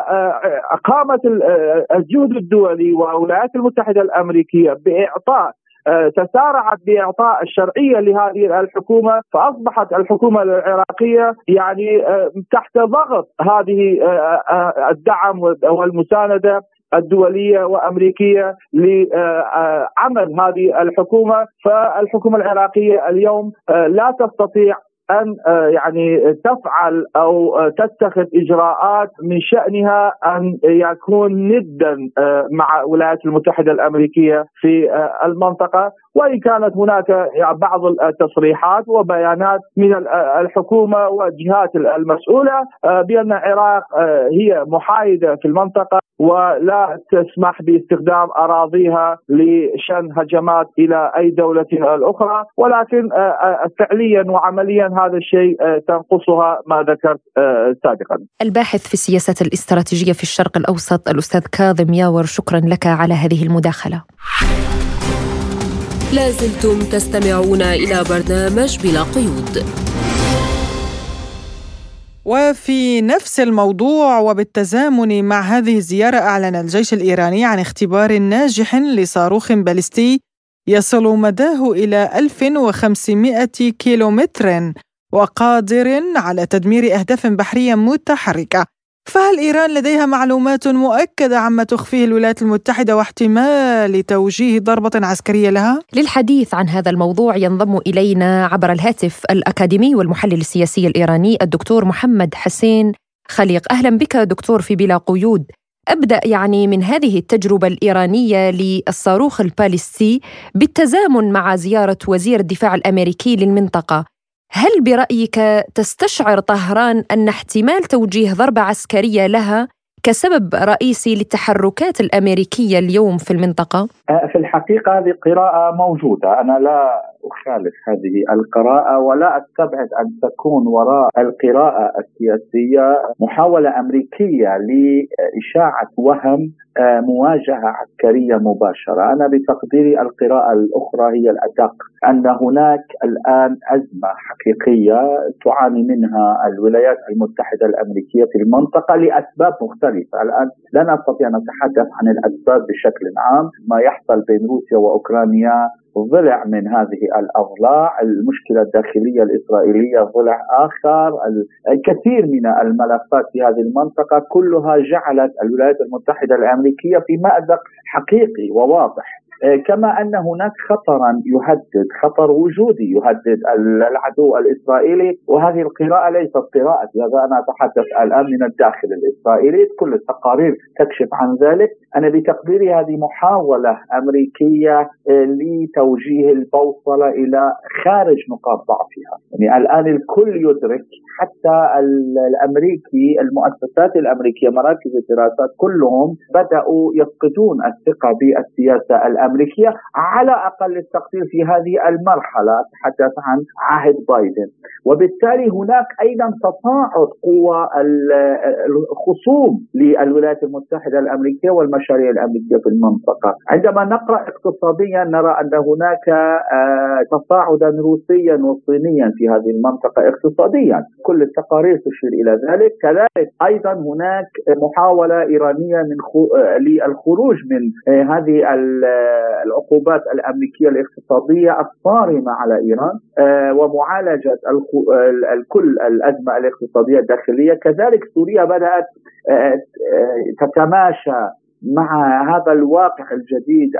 فقامت الجهد الدولي والولايات المتحدة الأمريكية بإعطاء تسارعت بإعطاء الشرعية لهذه الحكومة، فأصبحت الحكومة العراقية يعني تحت ضغط هذه الدعم والمساندة الدولية وأمريكية لعمل هذه الحكومة. فالحكومة العراقية اليوم لا تستطيع أن يعني تفعل أو تتخذ إجراءات من شأنها أن يكون ندا مع الولايات المتحدة الأمريكية في المنطقة. وإن كانت هناك بعض التصريحات وبيانات من الحكومة والجهات المسؤولة بأن العراق هي محايدة في المنطقة ولا تسمح باستخدام أراضيها لشن هجمات إلى أي دولة الأخرى، ولكن فعليا وعمليا هذا الشيء تنقصها ما ذكرت سابقا. الباحث في السياسات الاستراتيجية في الشرق الأوسط الأستاذ كاظم ياور، شكرا لك على هذه المداخلة. لازلتم تستمعون إلى برنامج بلا قيود. وفي نفس الموضوع وبالتزامن مع هذه الزيارة، أعلن الجيش الإيراني عن اختبار ناجح لصاروخ باليستي يصل مداه إلى ألف وخمسمائة كيلومتر وقادر على تدمير أهداف بحرية متحركة. فهل إيران لديها معلومات مؤكدة عما تخفيه الولايات المتحدة واحتمال توجيه ضربة عسكرية لها؟ للحديث عن هذا الموضوع ينضم إلينا عبر الهاتف الأكاديمي والمحلل السياسي الإيراني الدكتور محمد حسين خليق. أهلا بك دكتور في بلا قيود. أبدأ يعني من هذه التجربة الإيرانية للصاروخ الباليستي بالتزامن مع زيارة وزير الدفاع الأمريكي للمنطقة. هل برأيك تستشعر طهران أن احتمال توجيه ضربة عسكرية لها كسبب رئيسي للتحركات الأمريكية اليوم في المنطقة؟ في الحقيقة هذه قراءة موجودة، أنا لا أخالف هذه القراءة ولا أستبعد أن تكون وراء القراءة السياسية محاولة أمريكية لإشاعة وهم مواجهة عسكرية مباشرة. أنا بتقديري القراءة الأخرى هي الأدق، أن هناك الآن أزمة حقيقية تعاني منها الولايات المتحدة الأمريكية في المنطقة لأسباب مختلفة. الآن لا نستطيع أن نتحدث عن الأسباب بشكل عام. ما يحصل بين روسيا وأوكرانيا ضلع من هذه الأضلاع، المشكلة الداخلية الإسرائيلية ضلع آخر، الكثير من الملفات في هذه المنطقة كلها جعلت الولايات المتحدة الأمريكية في مأزق حقيقي وواضح. كما أن هناك خطرا يهدد، خطر وجودي يهدد العدو الإسرائيلي، وهذه القراءة ليست قراءة، هذا أنا أتحدث الآن من الداخل الإسرائيلي، كل التقارير تكشف عن ذلك. أنا بتقديري هذه محاولة أمريكية لتوجيه البوصلة إلى خارج نقاط ضعفها. يعني الآن الكل يدرك، حتى الأمريكي، المؤسسات الأمريكية، مراكز الدراسات كلهم بدأوا يفقدون الثقة بالسياسة الأمريكية على أقل التقدير في هذه المرحلة، أتحدث عن عهد بايدن. وبالتالي هناك أيضا تصاعد قوى الخصوم للولايات المتحدة الأمريكية والمشاريع الأمريكية في المنطقة. عندما نقرأ اقتصاديا نرى أن هناك تصاعدا روسيا وصينيا في هذه المنطقة اقتصاديا، كل التقارير تشير إلى ذلك. كذلك أيضا هناك محاولة إيرانية من للخروج من هذه العقوبات الأمريكية الاقتصادية الصارمة على إيران ومعالجة الكل الأزمة الاقتصادية الداخلية. كذلك سوريا بدأت تتماشى مع هذا الواقع الجديد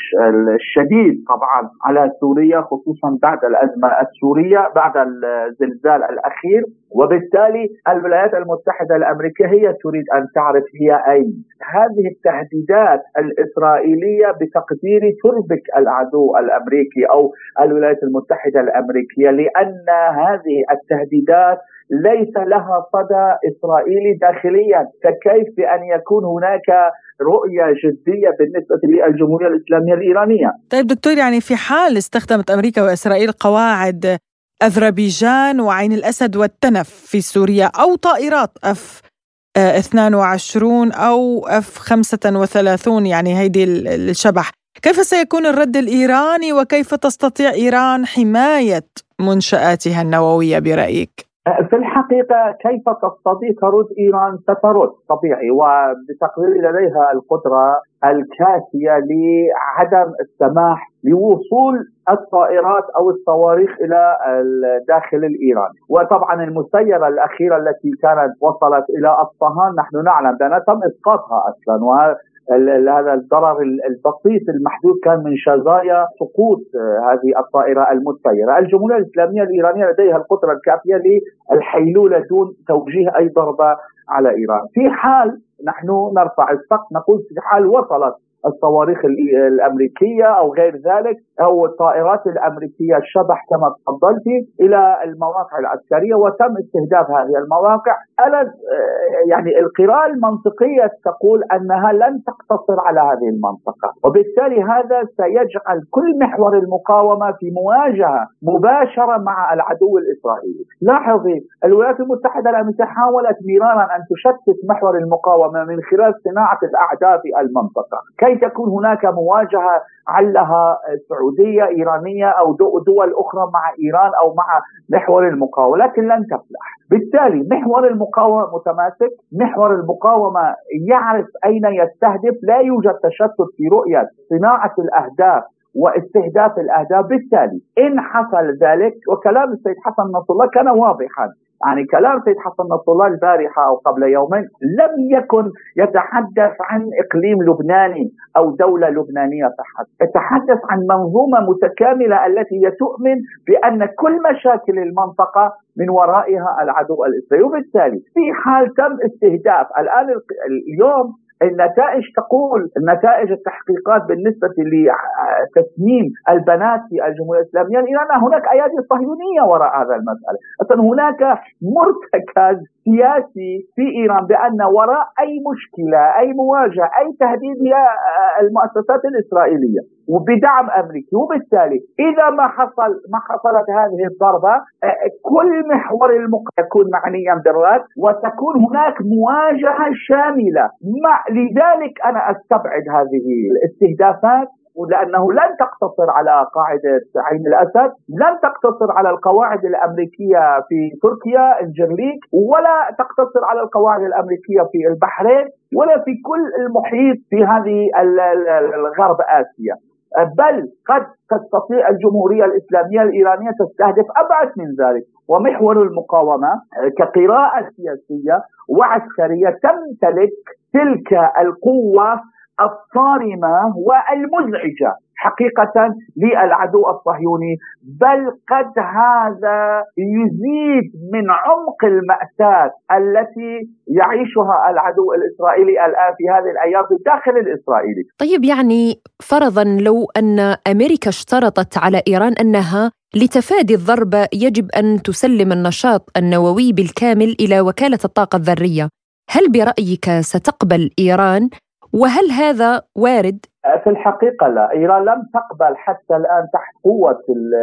الشديد طبعا على سوريا، خصوصا بعد الأزمة السورية بعد الزلزال الأخير. وبالتالي الولايات المتحدة الأمريكية هي تريد أن تعرف هي أين. هذه التهديدات الإسرائيلية بتقديري تربك العدو الأمريكي أو الولايات المتحدة الأمريكية، لأن هذه التهديدات ليس لها صدى إسرائيلي داخليا، فكيف بأن يكون هناك رؤية جدية بالنسبة للجمهورية الإسلامية الإيرانية؟ طيب دكتور، يعني في حال استخدمت أمريكا وإسرائيل قواعد أذربيجان وعين الأسد والتنف في سوريا، أو طائرات أف اثنين وعشرين أو أف خمسة وثلاثين، يعني هيدي الشبح، كيف سيكون الرد الإيراني وكيف تستطيع إيران حماية منشآتها النووية برأيك؟ في الحقيقة كيف تستطيع ترد إيران؟ سترد طبيعي، وبتقديري لديها القدرة الكافية لعدم السماح لوصول الطائرات أو الصواريخ إلى الداخل الإيراني. وطبعا المسيرة الأخيرة التي كانت وصلت إلى أصفهان نحن نعلم بأنها تم إسقاطها أصلا، وهذا هذا الضرر البسيط المحدود كان من شظايا سقوط هذه الطائرة المسيرة. الجمهورية الإسلامية الإيرانية لديها القدرة الكافية للحيلولة دون توجيه أي ضربة على إيران. في حال نحن نرفع السقف نقول في حال وصلت الصواريخ الأمريكية أو غير ذلك أو الطائرات الأمريكية الشبح كما تفضلت إلى المواقع العسكرية وتم استهداف هذه المواقع، أنا يعني القراءة المنطقية تقول أنها لن تقتصر على هذه المنطقة، وبالتالي هذا سيجعل كل محور المقاومة في مواجهة مباشرة مع العدو الإسرائيلي. لاحظي الولايات المتحدة الأمريكية حاولت مرارا أن تشتت محور المقاومة من خلال صناعة الأعداء في المنطقة، كي تكون هناك مواجهة علها سعودية إيرانية أو دول أخرى مع إيران أو مع محور المقاومة، لكن لن تفلح. بالتالي محور المقاومة متماسك، محور المقاومة يعرف أين يستهدف، لا يوجد تشتت في رؤية صناعة الأهداف واستهداف الأهداف. بالتالي إن حصل ذلك، وكلام السيد حسن نصر الله كان واضحا، يعني كلام السيد حسن نصر الله البارحة أو قبل يومين لم يكن يتحدث عن إقليم لبناني أو دولة لبنانية فحسب، يتحدث عن منظومة متكاملة التي تؤمن بأن كل مشاكل المنطقة من ورائها العدو الإسرائيلي. وبالتالي في حال تم استهداف الآن اليوم النتائج تقول النتائج التحقيقات بالنسبة لتسميم البنات في الجمهورية الإسلامية الإيرانية، هناك أيادي صهيونية وراء هذا المسألة. أصلا هناك مرتكز سياسي في إيران بأن وراء أي مشكلة أي مواجهة أي تهديد هي المؤسسات الإسرائيلية وبدعم أمريكي. وبالتالي إذا ما حصل ما حصلت هذه الضربة كل محور المقاومة يكون معنيا بالرد وتكون هناك مواجهة شاملة. مع لذلك أنا أستبعد هذه الاستهدافات، ولأنه لن تقتصر على قاعدة عين الأسد، لن تقتصر على القواعد الأمريكية في تركيا الجرليك، ولا تقتصر على القواعد الأمريكية في البحرين، ولا في كل المحيط في هذه الغرب آسيا، بل قد تستطيع الجمهورية الإسلامية الإيرانية تستهدف أبعد من ذلك. ومحور المقاومة كقراءة سياسية وعسكرية تمتلك تلك القوة الصارمة والمزعجة حقيقة للعدو الصهيوني، بل قد هذا يزيد من عمق المأساة التي يعيشها العدو الإسرائيلي الآن في هذه الأيام في الداخل الإسرائيلي. طيب، يعني فرضا لو أن أمريكا اشترطت على إيران أنها لتفادي الضربة يجب أن تسلم النشاط النووي بالكامل إلى وكالة الطاقة الذرية، هل برأيك ستقبل إيران؟ وهل هذا وارد؟ في الحقيقة لا، إيران لم تقبل حتى الآن تحت قوة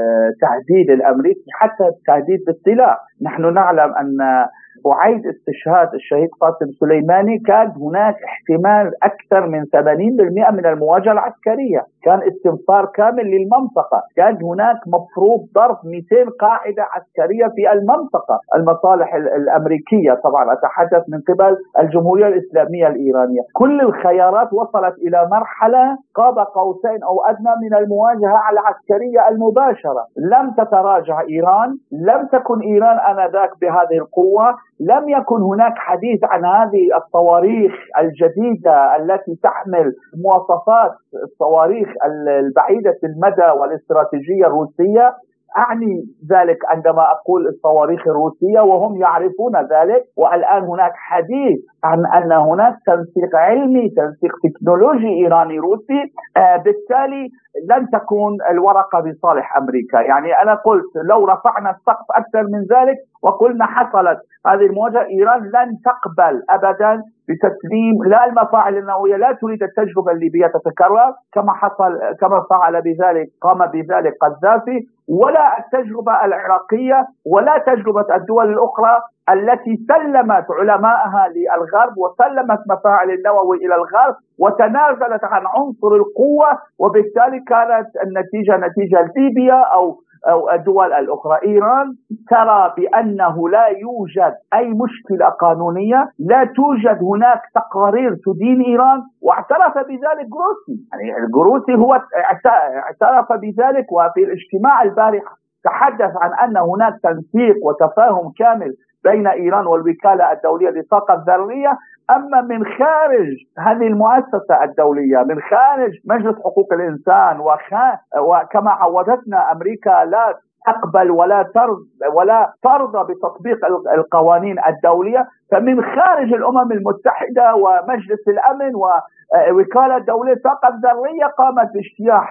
التهديد الأمريكي حتى التهديد بالسلاح. نحن نعلم أن وعيد استشهاد الشهيد قاسم سليماني كان هناك احتمال أكثر من ثمانين بالمئة من المواجهة العسكرية، كان استنفار كامل للمنطقة، كان هناك مفروض ضرب مئتين قاعدة عسكرية في المنطقة. المصالح الأمريكية طبعا أتحدث من قبل الجمهورية الإسلامية الإيرانية، كل الخيارات وصلت إلى مرحلة قاب قوسين أو أدنى من المواجهة العسكرية المباشرة. لم تتراجع إيران، لم تكن إيران آنذاك بهذه القوة، لم يكن هناك حديث عن هذه الصواريخ الجديدة التي تحمل مواصفات الصواريخ البعيدة المدى والاستراتيجية الروسية. أعني ذلك عندما أقول الصواريخ الروسية وهم يعرفون ذلك، والآن هناك حديث عن أن هناك تنسيق علمي، تنسيق تكنولوجي إيراني روسي. آه بالتالي لن تكون الورقة بصالح أمريكا. يعني أنا قلت لو رفعنا السقف أكثر من ذلك وقلنا حصلت هذه المواجهة، إيران لن تقبل أبدا بتسليم لا المفاعل النووية، لا تريد التجربة الليبية تتكرر كما حصل كما فعل بذلك قام بذلك قذافي، ولا التجربة العراقية ولا تجربة الدول الأخرى التي سلمت علماءها للغرب وسلمت مفاعل النووي إلى الغرب وتنازلت عن عنصر القوة، وبالتالي كانت النتيجة نتيجة ليبيا أو أو الدول الأخرى. إيران ترى بأنه لا يوجد أي مشكلة قانونية، لا توجد هناك تقارير تدين إيران، واعترف بذلك جروسي. يعني الجروسي هو اعترف بذلك، وفي الاجتماع البارحة تحدث عن أن هناك تنسيق وتفاهم كامل بين إيران والوكالة الدولية للطاقة الذرية. أما من خارج هذه المؤسسة الدولية، من خارج مجلس حقوق الإنسان، وكما عودتنا أمريكا لا تقبل ولا ترضى ولا ترضى بتطبيق القوانين الدولية، فمن خارج الأمم المتحدة ومجلس الأمن ووكالة الدولية للطاقة الذرية قامت باجتياح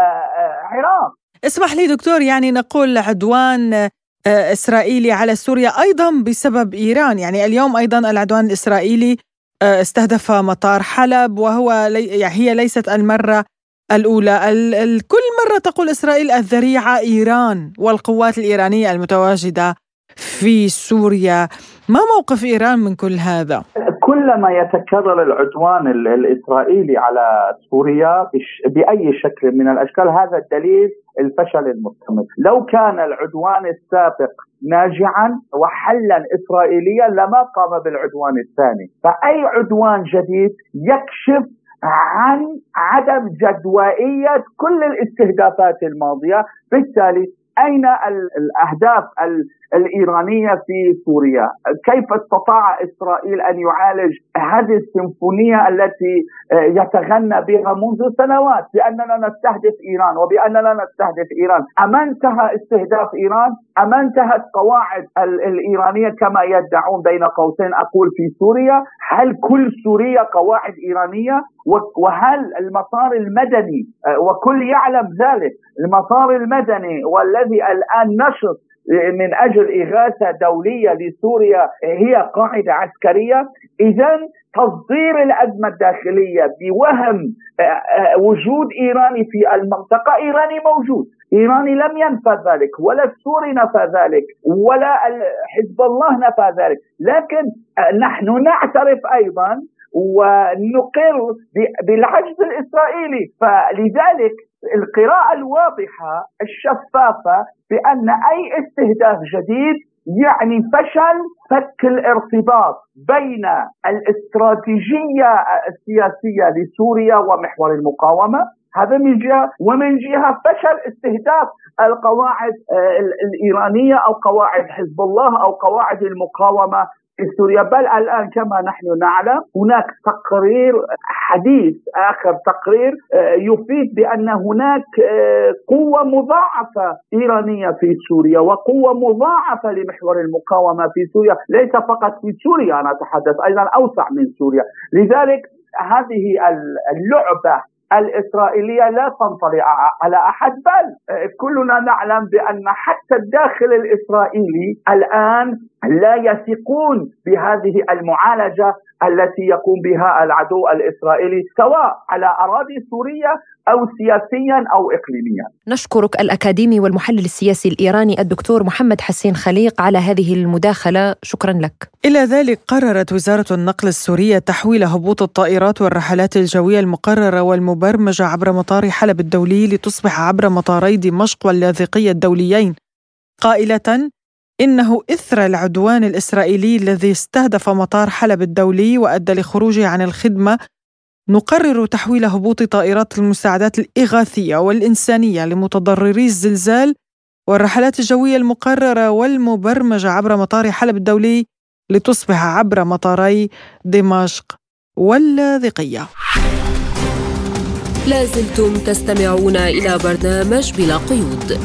عراق. اسمح لي دكتور، يعني نقول عدوان إسرائيلي على سوريا أيضا بسبب إيران. يعني اليوم أيضا العدوان الإسرائيلي استهدف مطار حلب، وهو لي هي ليست المرة الأولى. كل مرة تقول إسرائيل الذريعة إيران والقوات الإيرانية المتواجدة في سوريا. ما موقف إيران من كل هذا؟ كلما يتكرر العدوان الإسرائيلي على سوريا بأي شكل من الأشكال، هذا الدليل الفشل المستمر. لو كان العدوان السابق ناجعا وحلا إسرائيليا لما قام بالعدوان الثاني. فأي عدوان جديد يكشف عن عدم جدوائية كل الاستهدافات الماضية. بالتالي أين الأهداف الإيرانية في سوريا؟ كيف استطاع إسرائيل أن يعالج هذه السيمفونية التي يتغنى بها منذ سنوات بأننا نستهدف إيران وبأننا نستهدف إيران؟ أما انتهى استهداف إيران؟ أما انتهت قواعد الإيرانية كما يدعون بين قوسين أقول في سوريا؟ هل كل سوريا قواعد إيرانية؟ وهل المسار المدني، وكل يعلم ذلك، المسار المدني والذي الآن نشط من أجل إغاثة دولية لسوريا هي قاعدة عسكرية؟ إذن تصدير الأزمة الداخلية بوهم وجود إيراني في المنطقة، إيراني موجود، إيراني لم ينفى ذلك، ولا السوري نفى ذلك، ولا حزب الله نفى ذلك، لكن نحن نعترف أيضا ونقر بالعجز الإسرائيلي. فلذلك القراءة الواضحة الشفافة بأن أي استهداف جديد يعني فشل فك الارتباط بين الاستراتيجية السياسية لسوريا ومحور المقاومة، هذا من جهة، ومن جهة فشل استهداف القواعد الإيرانية أو قواعد حزب الله أو قواعد المقاومة في سوريا. بل الآن كما نحن نعلم هناك تقرير حديث، آخر تقرير يفيد بأن هناك قوة مضاعفة إيرانية في سوريا وقوة مضاعفة لمحور المقاومة في سوريا، ليس فقط في سوريا، أنا أتحدث أيضا أوسع من سوريا. لذلك هذه اللعبة الإسرائيلية لا تنطلي على أحد، بل كلنا نعلم بأن حتى الداخل الإسرائيلي الآن لا يثقون بهذه المعالجة التي يقوم بها العدو الإسرائيلي سواء على أراضي سوريا أو سياسيا أو إقليميا. نشكرك الأكاديمي والمحلل السياسي الإيراني الدكتور محمد حسين خليق على هذه المداخلة، شكرا لك. إلى ذلك قررت وزارة النقل السورية تحويل هبوط الطائرات والرحلات الجوية المقررة والمبرمجة عبر مطار حلب الدولي لتصبح عبر مطاري دمشق واللاذقية الدوليين، قائلة إنه إثر العدوان الإسرائيلي الذي استهدف مطار حلب الدولي وأدى لخروجه عن الخدمة، نقرر تحويل هبوط طائرات المساعدات الإغاثية والإنسانية لمتضرري الزلزال والرحلات الجوية المقررة والمبرمجة عبر مطار حلب الدولي لتصبح عبر مطاري دمشق واللاذقية. لازلتم تستمعون إلى برنامج بلا قيود.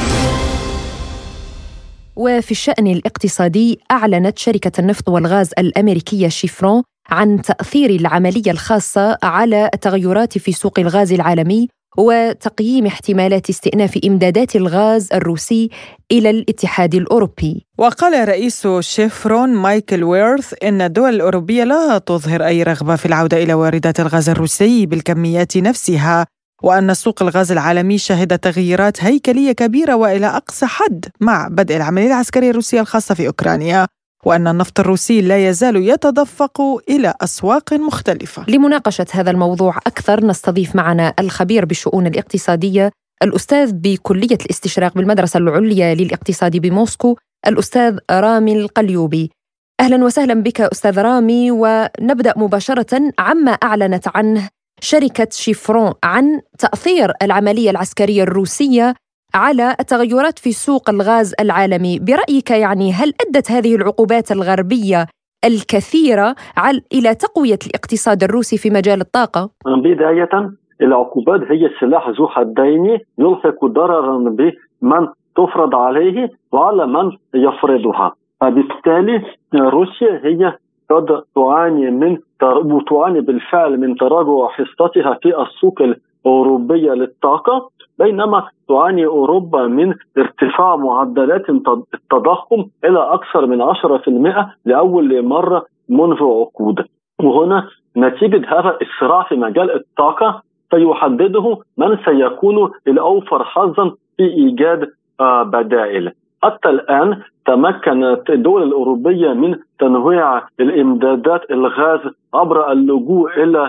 وفي الشأن الاقتصادي، أعلنت شركة النفط والغاز الأمريكية شيفرون عن تأثير العملية الخاصة على التغيرات في سوق الغاز العالمي وتقييم احتمالات استئناف إمدادات الغاز الروسي إلى الاتحاد الأوروبي. وقال رئيس شيفرون مايكل ويرث إن الدول الأوروبية لا تظهر أي رغبة في العودة إلى واردات الغاز الروسي بالكميات نفسها، وأن سوق الغاز العالمي شهد تغييرات هيكلية كبيرة وإلى أقصى حد مع بدء العملية العسكرية الروسية الخاصة في أوكرانيا، وأن النفط الروسي لا يزال يتدفق إلى أسواق مختلفة. لمناقشة هذا الموضوع أكثر نستضيف معنا الخبير بالشؤون الاقتصادية، الأستاذ بكلية الاستشراق بالمدرسة العليا للاقتصاد بموسكو، الأستاذ رامي القليوبي. أهلا وسهلا بك أستاذ رامي، ونبدأ مباشرة عما أعلنت عنه شركة شيفرون عن تأثير العملية العسكرية الروسية على التغيرات في سوق الغاز العالمي. برأيك يعني هل أدت هذه العقوبات الغربية الكثيرة إلى تقوية الاقتصاد الروسي في مجال الطاقة؟ بداية، العقوبات هي سلاح ذو حدين يلحق ضررا بمن تفرض عليه وعلى من يفرضها. فبالتالي روسيا هي قد تعاني من تعاني بالفعل من تراجع حصتها في السوق الأوروبية للطاقة، بينما تعاني أوروبا من ارتفاع معدلات التضخم إلى أكثر من عشرة بالمئة لأول مرة منذ عقود. وهنا نتيجة هذا الصراع في مجال الطاقة سيحدده من سيكون الأوفر حظا في إيجاد بدائل. حتى الآن تمكنت الدول الأوروبية من تنويع الإمدادات الغاز عبر اللجوء إلى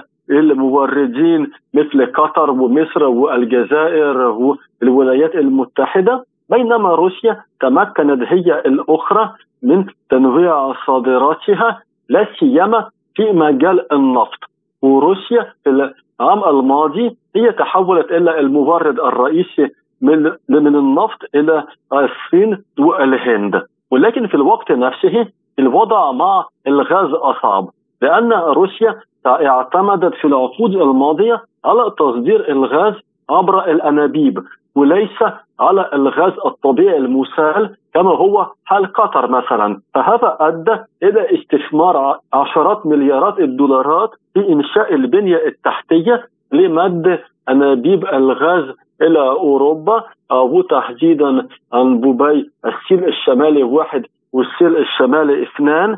الموردين مثل قطر ومصر والجزائر والولايات المتحدة، بينما روسيا تمكنت هي الأخرى من تنويع صادراتها لا سيما في مجال النفط. وروسيا في العام الماضي هي تحولت إلى المورد الرئيسي من من النفط إلى الصين والهند، ولكن في الوقت نفسه الوضع مع الغاز أصعب، لأن روسيا اعتمدت في العقود الماضية على تصدير الغاز عبر الأنابيب وليس على الغاز الطبيعي المسال كما هو حال قطر مثلا. فهذا أدى إلى استثمار عشرات مليارات الدولارات في إنشاء البنية التحتية لمد أنابيب الغاز إلى أوروبا، وتحديدا أنبوبي السيل الشمالي واحد والسيل الشمالي اثنان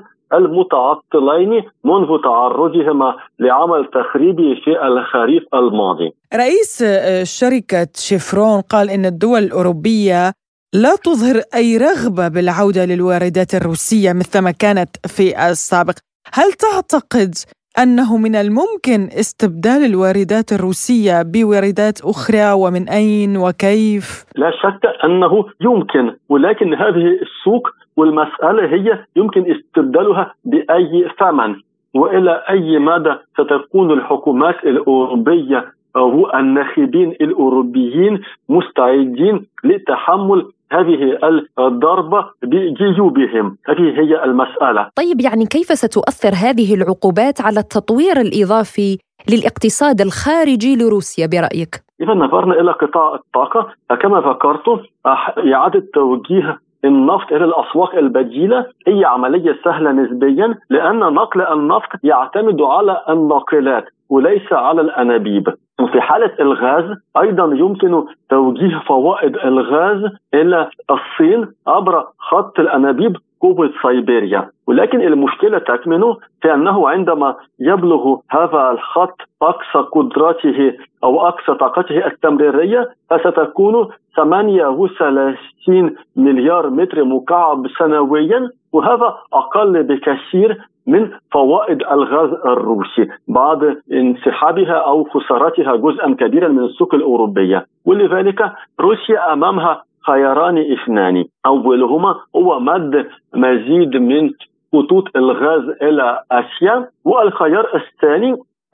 المتعطلين منذ تعرضهما لعمل تخريبي في الخريف الماضي. رئيس شركة شيفرون قال إن الدول الأوروبية لا تظهر أي رغبة بالعودة للواردات الروسية مثلما كانت في السابق. هل تعتقد أنه من الممكن استبدال الواردات الروسية بواردات أخرى، ومن أين وكيف؟ لا شك أنه يمكن، ولكن هذه السوق والمسألة هي يمكن استبدالها بأي ثمن، وإلى أي مدى ستكون الحكومات الأوروبية أو الناخبين الأوروبيين مستعدين لتحمل هذه الضربة بجيوبهم؟ هذه هي المسألة. طيب يعني كيف ستؤثر هذه العقوبات على التطوير الإضافي للاقتصاد الخارجي لروسيا برأيك؟ إذا نظرنا إلى قطاع الطاقة فكما ذكرت إعادة توجيه النفط إلى الأسواق البديلة هي عملية سهلة نسبيا، لأن نقل النفط يعتمد على الناقلات وليس على الأنابيب. وفي حالة الغاز أيضا يمكن توجيه فوائد الغاز إلى الصين عبر خط الأنابيب قوة سيبيريا، ولكن المشكلة تكمن في أنه عندما يبلغ هذا الخط أقصى قدراته أو أقصى طاقته التمريرية فستكون ثمانية وثلاثين مليار متر مكعب سنويا، وهذا أقل بكثير من فوائد الغاز الروسي بعد انسحابها أو خسارتها جزءا كبيرا من السوق الأوروبية. ولذلك روسيا أمامها خياران اثنان، أولهما هو مد مزيد من خطوط الغاز إلى آسيا، والخيار الثاني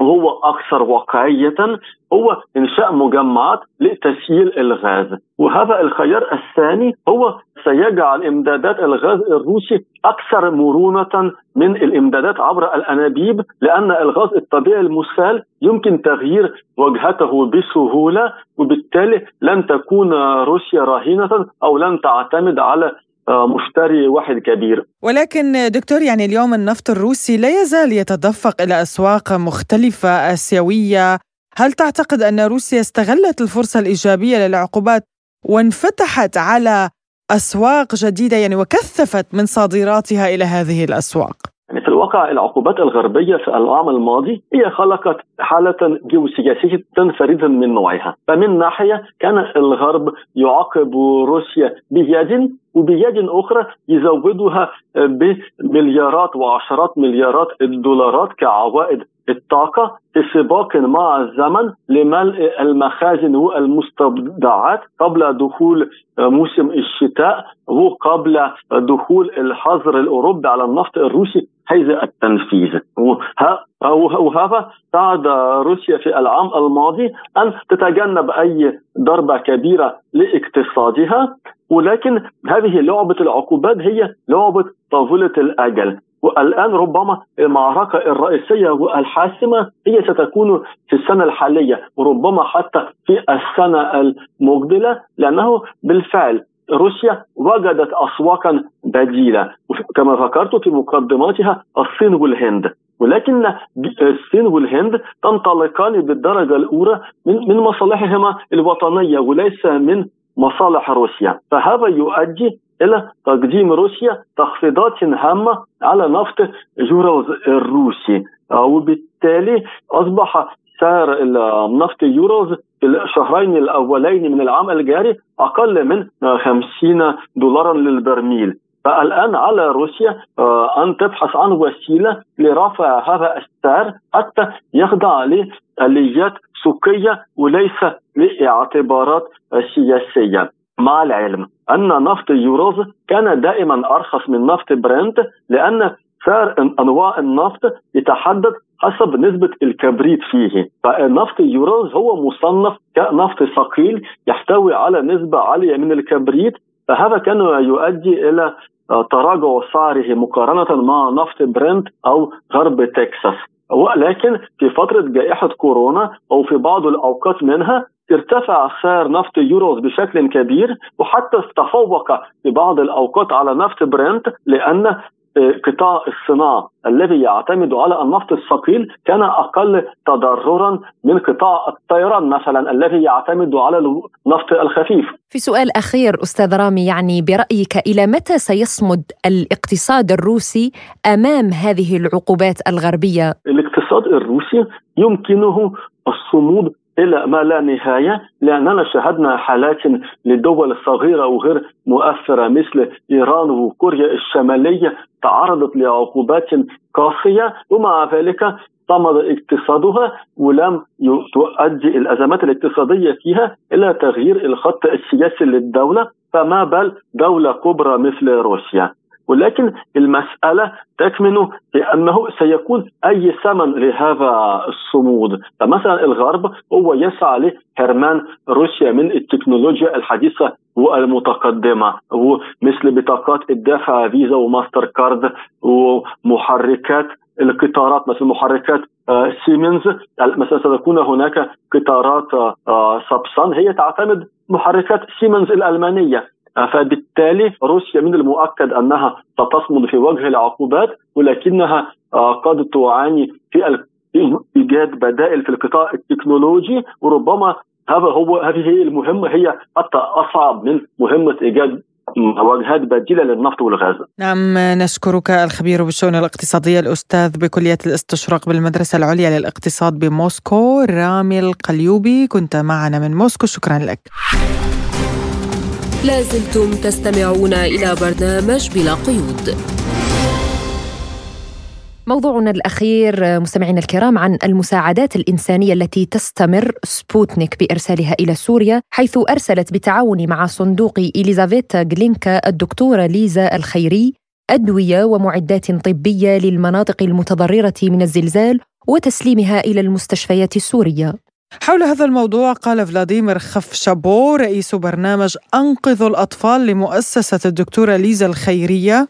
هو أكثر واقعية هو إنشاء مجمعات لتسييل الغاز، وهذا الخيار الثاني هو سيجعل إمدادات الغاز الروسي أكثر مرونة من الإمدادات عبر الأنابيب، لأن الغاز الطبيعي المسال يمكن تغيير وجهته بسهولة، وبالتالي لن تكون روسيا رهينة أو لن تعتمد على مشتري واحد كبير. ولكن دكتور، يعني اليوم النفط الروسي لا يزال يتدفق إلى أسواق مختلفة آسيوية. هل تعتقد أن روسيا استغلت الفرصة الإيجابية للعقوبات وانفتحت على أسواق جديدة يعني وكثفت من صادراتها إلى هذه الأسواق؟ يعني في الواقع العقوبات الغربية في العام الماضي هي خلقت حالة جيوسياسية فريدة من نوعها. فمن ناحية كان الغرب يعاقب روسيا بيد، وبيد أخرى يزودها بمليارات وعشرات مليارات الدولارات كعوائد الطاقة في سباق مع الزمن لملء المخازن والمستودعات قبل دخول موسم الشتاء وقبل دخول الحظر الأوروبي على النفط الروسي حيز التنفيذ. وهذا ساعد روسيا في العام الماضي أن تتجنب أي ضربة كبيرة لاقتصادها، ولكن هذه لعبة العقوبات هي لعبة طاولة الأجل. والآن ربما المعركة الرئيسية والحاسمة هي ستكون في السنة الحالية وربما حتى في السنة المقبلة، لأنه بالفعل روسيا وجدت أسواقا بديلة كما ذكرت في مقدماتها الصين والهند، ولكن الصين والهند تنطلقان بالدرجة الأولى من مصالحهما الوطنية وليس من مصالح روسيا، فهذا يؤدي إلى تقديم روسيا تخفيضات هامة على نفط يوروز الروسي، وبالتالي أصبح سعر النفط يوروز في الشهرين الأولين من العام الجاري أقل من خمسين دولارا للبرميل. فالآن على روسيا أن تبحث عن وسيلة لرفع هذا السعر حتى يخضع لآليات سوقية وليس لاعتبارات سياسية، مع العلم أن نفط يوروز كان دائما أرخص من نفط برنت، لأن سعر أنواع النفط يتحدد حسب نسبة الكبريت فيه. فالنفط يوروز هو مصنف كنفط ثقيل يحتوي على نسبة عالية من الكبريت، فهذا كان يؤدي إلى تراجع سعره مقارنة مع نفط برنت أو غرب تكساس. ولكن في فترة جائحة كورونا أو في بعض الأوقات منها ارتفع سعر نفط يوروز بشكل كبير، وحتى تفوق في بعض الأوقات على نفط برنت، لأن قطاع الصناعة الذي يعتمد على النفط الثقيل كان أقل تضررا من قطاع الطيران مثلا الذي يعتمد على النفط الخفيف. في سؤال أخير أستاذ رامي، يعني برأيك إلى متى سيصمد الاقتصاد الروسي أمام هذه العقوبات الغربية؟ الاقتصاد الروسي يمكنه الصمود إلى ما لا نهاية، لأننا شاهدنا حالات لدول صغيرة وغير مؤثرة مثل إيران وكوريا الشمالية تعرضت لعقوبات قاسية، ومع ذلك صمد اقتصادها ولم تؤدي الأزمات الاقتصادية فيها إلى تغيير الخط السياسي للدولة، فما بال دولة كبرى مثل روسيا. ولكن المسألة تكمن في أنه سيكون أي ثمن لهذا الصمود. فمثلا الغرب هو يسعى لحرمان روسيا من التكنولوجيا الحديثة والمتقدمة، مثل بطاقات الدفع فيزا وماستر كارد ومحركات القطارات مثل محركات سيمنز. مثلا ستكون هناك قطارات سابسان هي تعتمد محركات سيمنز الألمانية، فبالتالي روسيا من المؤكد أنها ستصمد في وجه العقوبات، ولكنها قد تعاني في إيجاد بدائل في القطاع التكنولوجي، وربما هذا هو هذه المهمة هي حتى أصعب من مهمة إيجاد واجهات بديلة للنفط والغاز. نعم، نشكرك الخبير بالشؤون الاقتصادية الأستاذ بكلية الاستشراق بالمدرسة العليا للاقتصاد بموسكو رامي القليوبي، كنت معنا من موسكو، شكرا لك. لازلتم تستمعون إلى برنامج بلا قيود. موضوعنا الأخير مستمعينا الكرام عن المساعدات الإنسانية التي تستمر سبوتنيك بإرسالها إلى سوريا، حيث أرسلت بالتعاون مع صندوق إليزافيتا غلينكا الدكتورة ليزا الخيري أدوية ومعدات طبية للمناطق المتضررة من الزلزال وتسليمها إلى المستشفيات السورية. حول هذا الموضوع قال فلاديمير خفشابو رئيس برنامج أنقذوا الأطفال لمؤسسة الدكتورة ليزا الخيرية: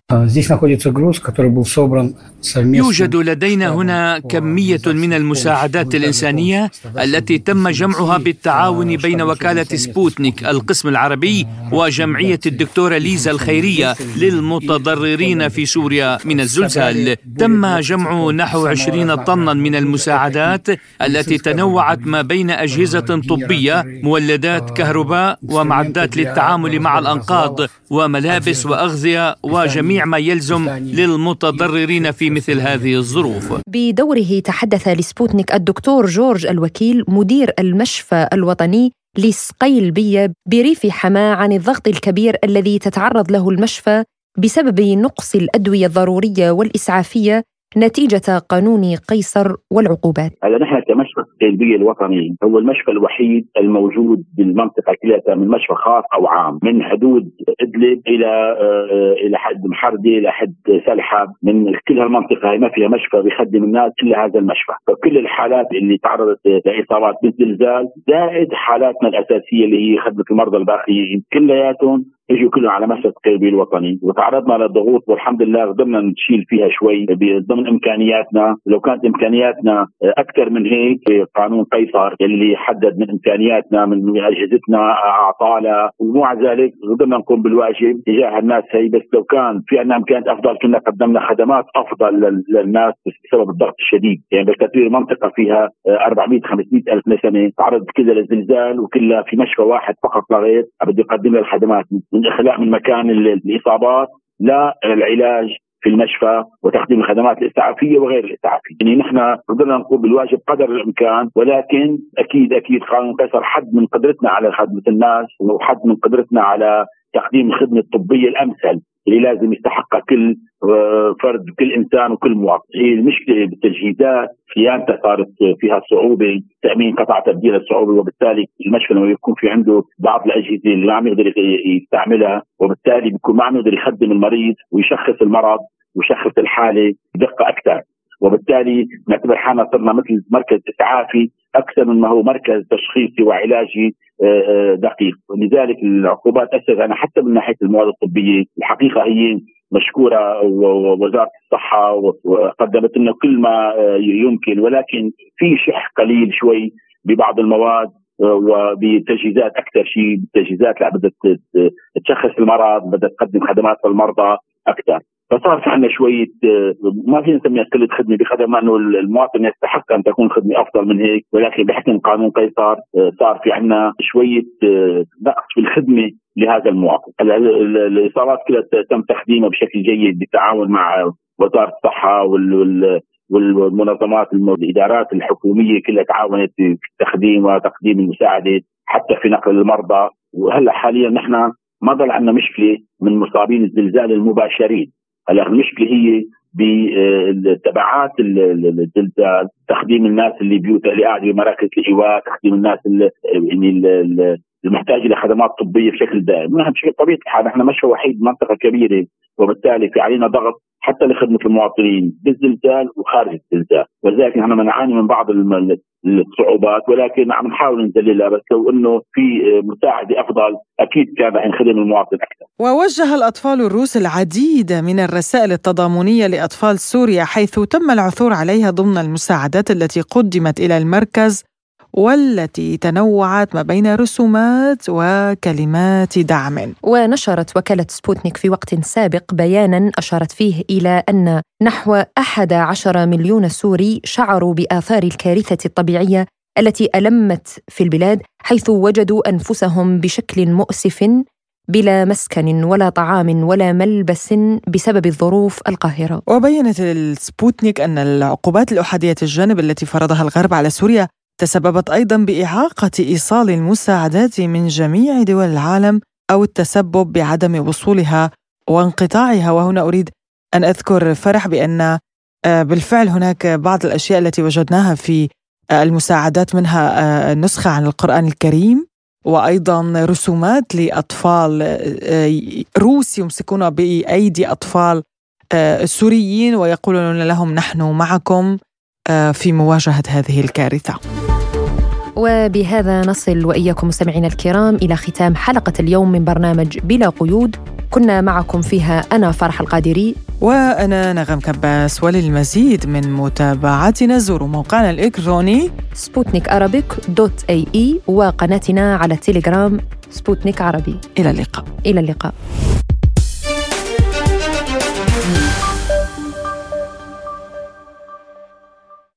يوجد لدينا هنا كمية من المساعدات الإنسانية التي تم جمعها بالتعاون بين وكالة سبوتنيك القسم العربي وجمعية الدكتورة ليزا الخيرية للمتضررين في سوريا من الزلزال. تم جمع نحو عشرين طنا من المساعدات التي تنوعت ما بين أجهزة طبية، مولدات كهرباء، ومعدات للتعامل مع الأنقاض، وملابس وأغذية، وجميع ما يلزم للمتضررين في مثل هذه الظروف. بدوره تحدث لسبوتنيك الدكتور جورج الوكيل مدير المشفى الوطني لسقيلبية بريف حماة عن الضغط الكبير الذي تتعرض له المشفى بسبب نقص الأدوية الضرورية والإسعافية نتيجة قانون قيصر والعقوبات. هذا نحن كمشفى السقيلبية الوطني هو المشفى الوحيد الموجود بالمنطقة كلها من مشفى خاص أو عام، من حدود إدلب إلى إلى حد محردة إلى حد سلحة. من كل هالمنطقة ما فيها مشفى بيخدم الناس إلا هذا المشفى. فكل الحالات اللي تعرضت لإصابات بالزلزال زائد حالاتنا الأساسية اللي هي خدمة المرضى الباقيين كلياتهم يجوا كلهم على مشفى السقيلبية الوطني. وتعرضنا للضغوط والحمد لله قدرنا نشيل فيها شوي ضمن إمكانياتنا. لو كانت إمكانياتنا أكثر من هيك قانون قيصر اللي حدد من إمكانياتنا من أجهزتنا أعطانا، ومع ذلك قدرنا نقوم بالواجب تجاه الناس هي. بس لو كان في عندنا إمكانيات أفضل كنا قدمنا خدمات أفضل للناس بسبب الضغط الشديد. يعني بالتطوير منطقة فيها أربعمئة خمسمئة ألف نسمة تعرض كذا للزلزال وكلها في مشفى واحد فقط لا غير بدي يقدم لها الخدمات، من إخلاء من مكان الإصابات لا العلاج في المشفى وتقديم الخدمات الإسعافية وغير الإسعافية. يعني نحن قدرنا نقوم بالواجب قدر الإمكان، ولكن أكيد أكيد قانون قيصر حد من قدرتنا على خدمة الناس وحد من قدرتنا على تقديم الخدمة الطبية الأمثل اللي لازم يستحقها كل فرد كل إنسان وكل مواطن. هي المشكلة بالتجهيزات صيانتها صارت فيها صعوبة، تأمين قطع تبديل الصعوبة، وبالتالي المشفى لما يكون في عنده بعض الأجهزة اللي ما عم يقدر يستعملها وبالتالي بيكون ما عم يقدر يخدم المريض ويشخص المرض ويشخص الحالة بدقة أكثر، وبالتالي نعتبر حالنا صرنا مثل مركز إسعافي أكثر من ما هو مركز تشخيصي وعلاجي دقيق. ولذلك العقوبات أثرت حتى من ناحية المواد الطبية. الحقيقة هي مشكورة ووزارة الصحة وقدمت لنا كل ما يمكن، ولكن في شح قليل شوي ببعض المواد وبتجهيزات أكثر شيء بالتجهيزات اللي بدها تشخص المرض بدها تقدم خدمات للمرضى أكثر. فصار في عندنا شوية ما فينا نسميها قلة خدمة بقدر ما أنه المواطن يستحق أن تكون خدمة أفضل من هيك، ولكن بحكم قانون قيصر صار في عندنا شوية نقص في الخدمة لهذا المواطن. الإصابات كلها تم تقديمها بشكل جيد بالتعاون مع وزارة الصحة وال والمنظمات الإدارات الحكومية كلها تعاونت في التقديم وتقديم المساعدة حتى في نقل المرضى. وهلا حاليا نحن ما ضل عندنا مشكلة من مصابين الزلزال المباشرين. هلا المشكلة هي بتبعات الزلزال، تقديم الناس اللي بيوتها اللي قاعدة بمراكز الإيواء، تقديم الناس اللي المحتاجة لخدمات طبية بشكل دائم. نحن بشكل طبيعي الحال نحن مشفى وحيد منطقة كبيرة وبالتالي في علينا ضغط حتى لخدمة المواطنين بالزلزال وخارج الزلزال، ولذلك نحن نعاني من بعض الصعوبات ولكن عم نحاول نذللها. بس لو انه في مساعدة افضل اكيد كان رح نخدم المواطن اكثر. ووجه الاطفال الروس العديد من الرسائل التضامنية لاطفال سوريا حيث تم العثور عليها ضمن المساعدات التي قدمت الى المركز، والتي تنوعت ما بين رسومات وكلمات دعم. ونشرت وكالة سبوتنيك في وقت سابق بياناً أشارت فيه إلى أن نحو أحد عشر مليون سوري شعروا بآثار الكارثة الطبيعية التي ألمت في البلاد، حيث وجدوا أنفسهم بشكل مؤسف بلا مسكن ولا طعام ولا ملبس بسبب الظروف القاهرة. وبيّنت السبوتنيك أن العقوبات الأحادية الجانب التي فرضها الغرب على سوريا تسببت أيضاً بإعاقة إيصال المساعدات من جميع دول العالم أو التسبب بعدم وصولها وانقطاعها. وهنا أريد أن أذكر فرح بأن بالفعل هناك بعض الأشياء التي وجدناها في المساعدات منها نسخة عن القرآن الكريم وأيضاً رسومات لأطفال روس يمسكون بأيدي أطفال سوريين ويقولون لهم نحن معكم في مواجهة هذه الكارثة. وبهذا نصل وإياكم مستمعينا الكرام إلى ختام حلقة اليوم من برنامج بلا قيود. كنا معكم فيها أنا فرح القادري وأنا نغم كباس. وللمزيد من متابعتنا زوروا موقعنا الإلكتروني سبوتنيك أرابيك دوت اي اي وقناتنا على التليجرام سبوتنيك عربي. إلى اللقاء. إلى اللقاء.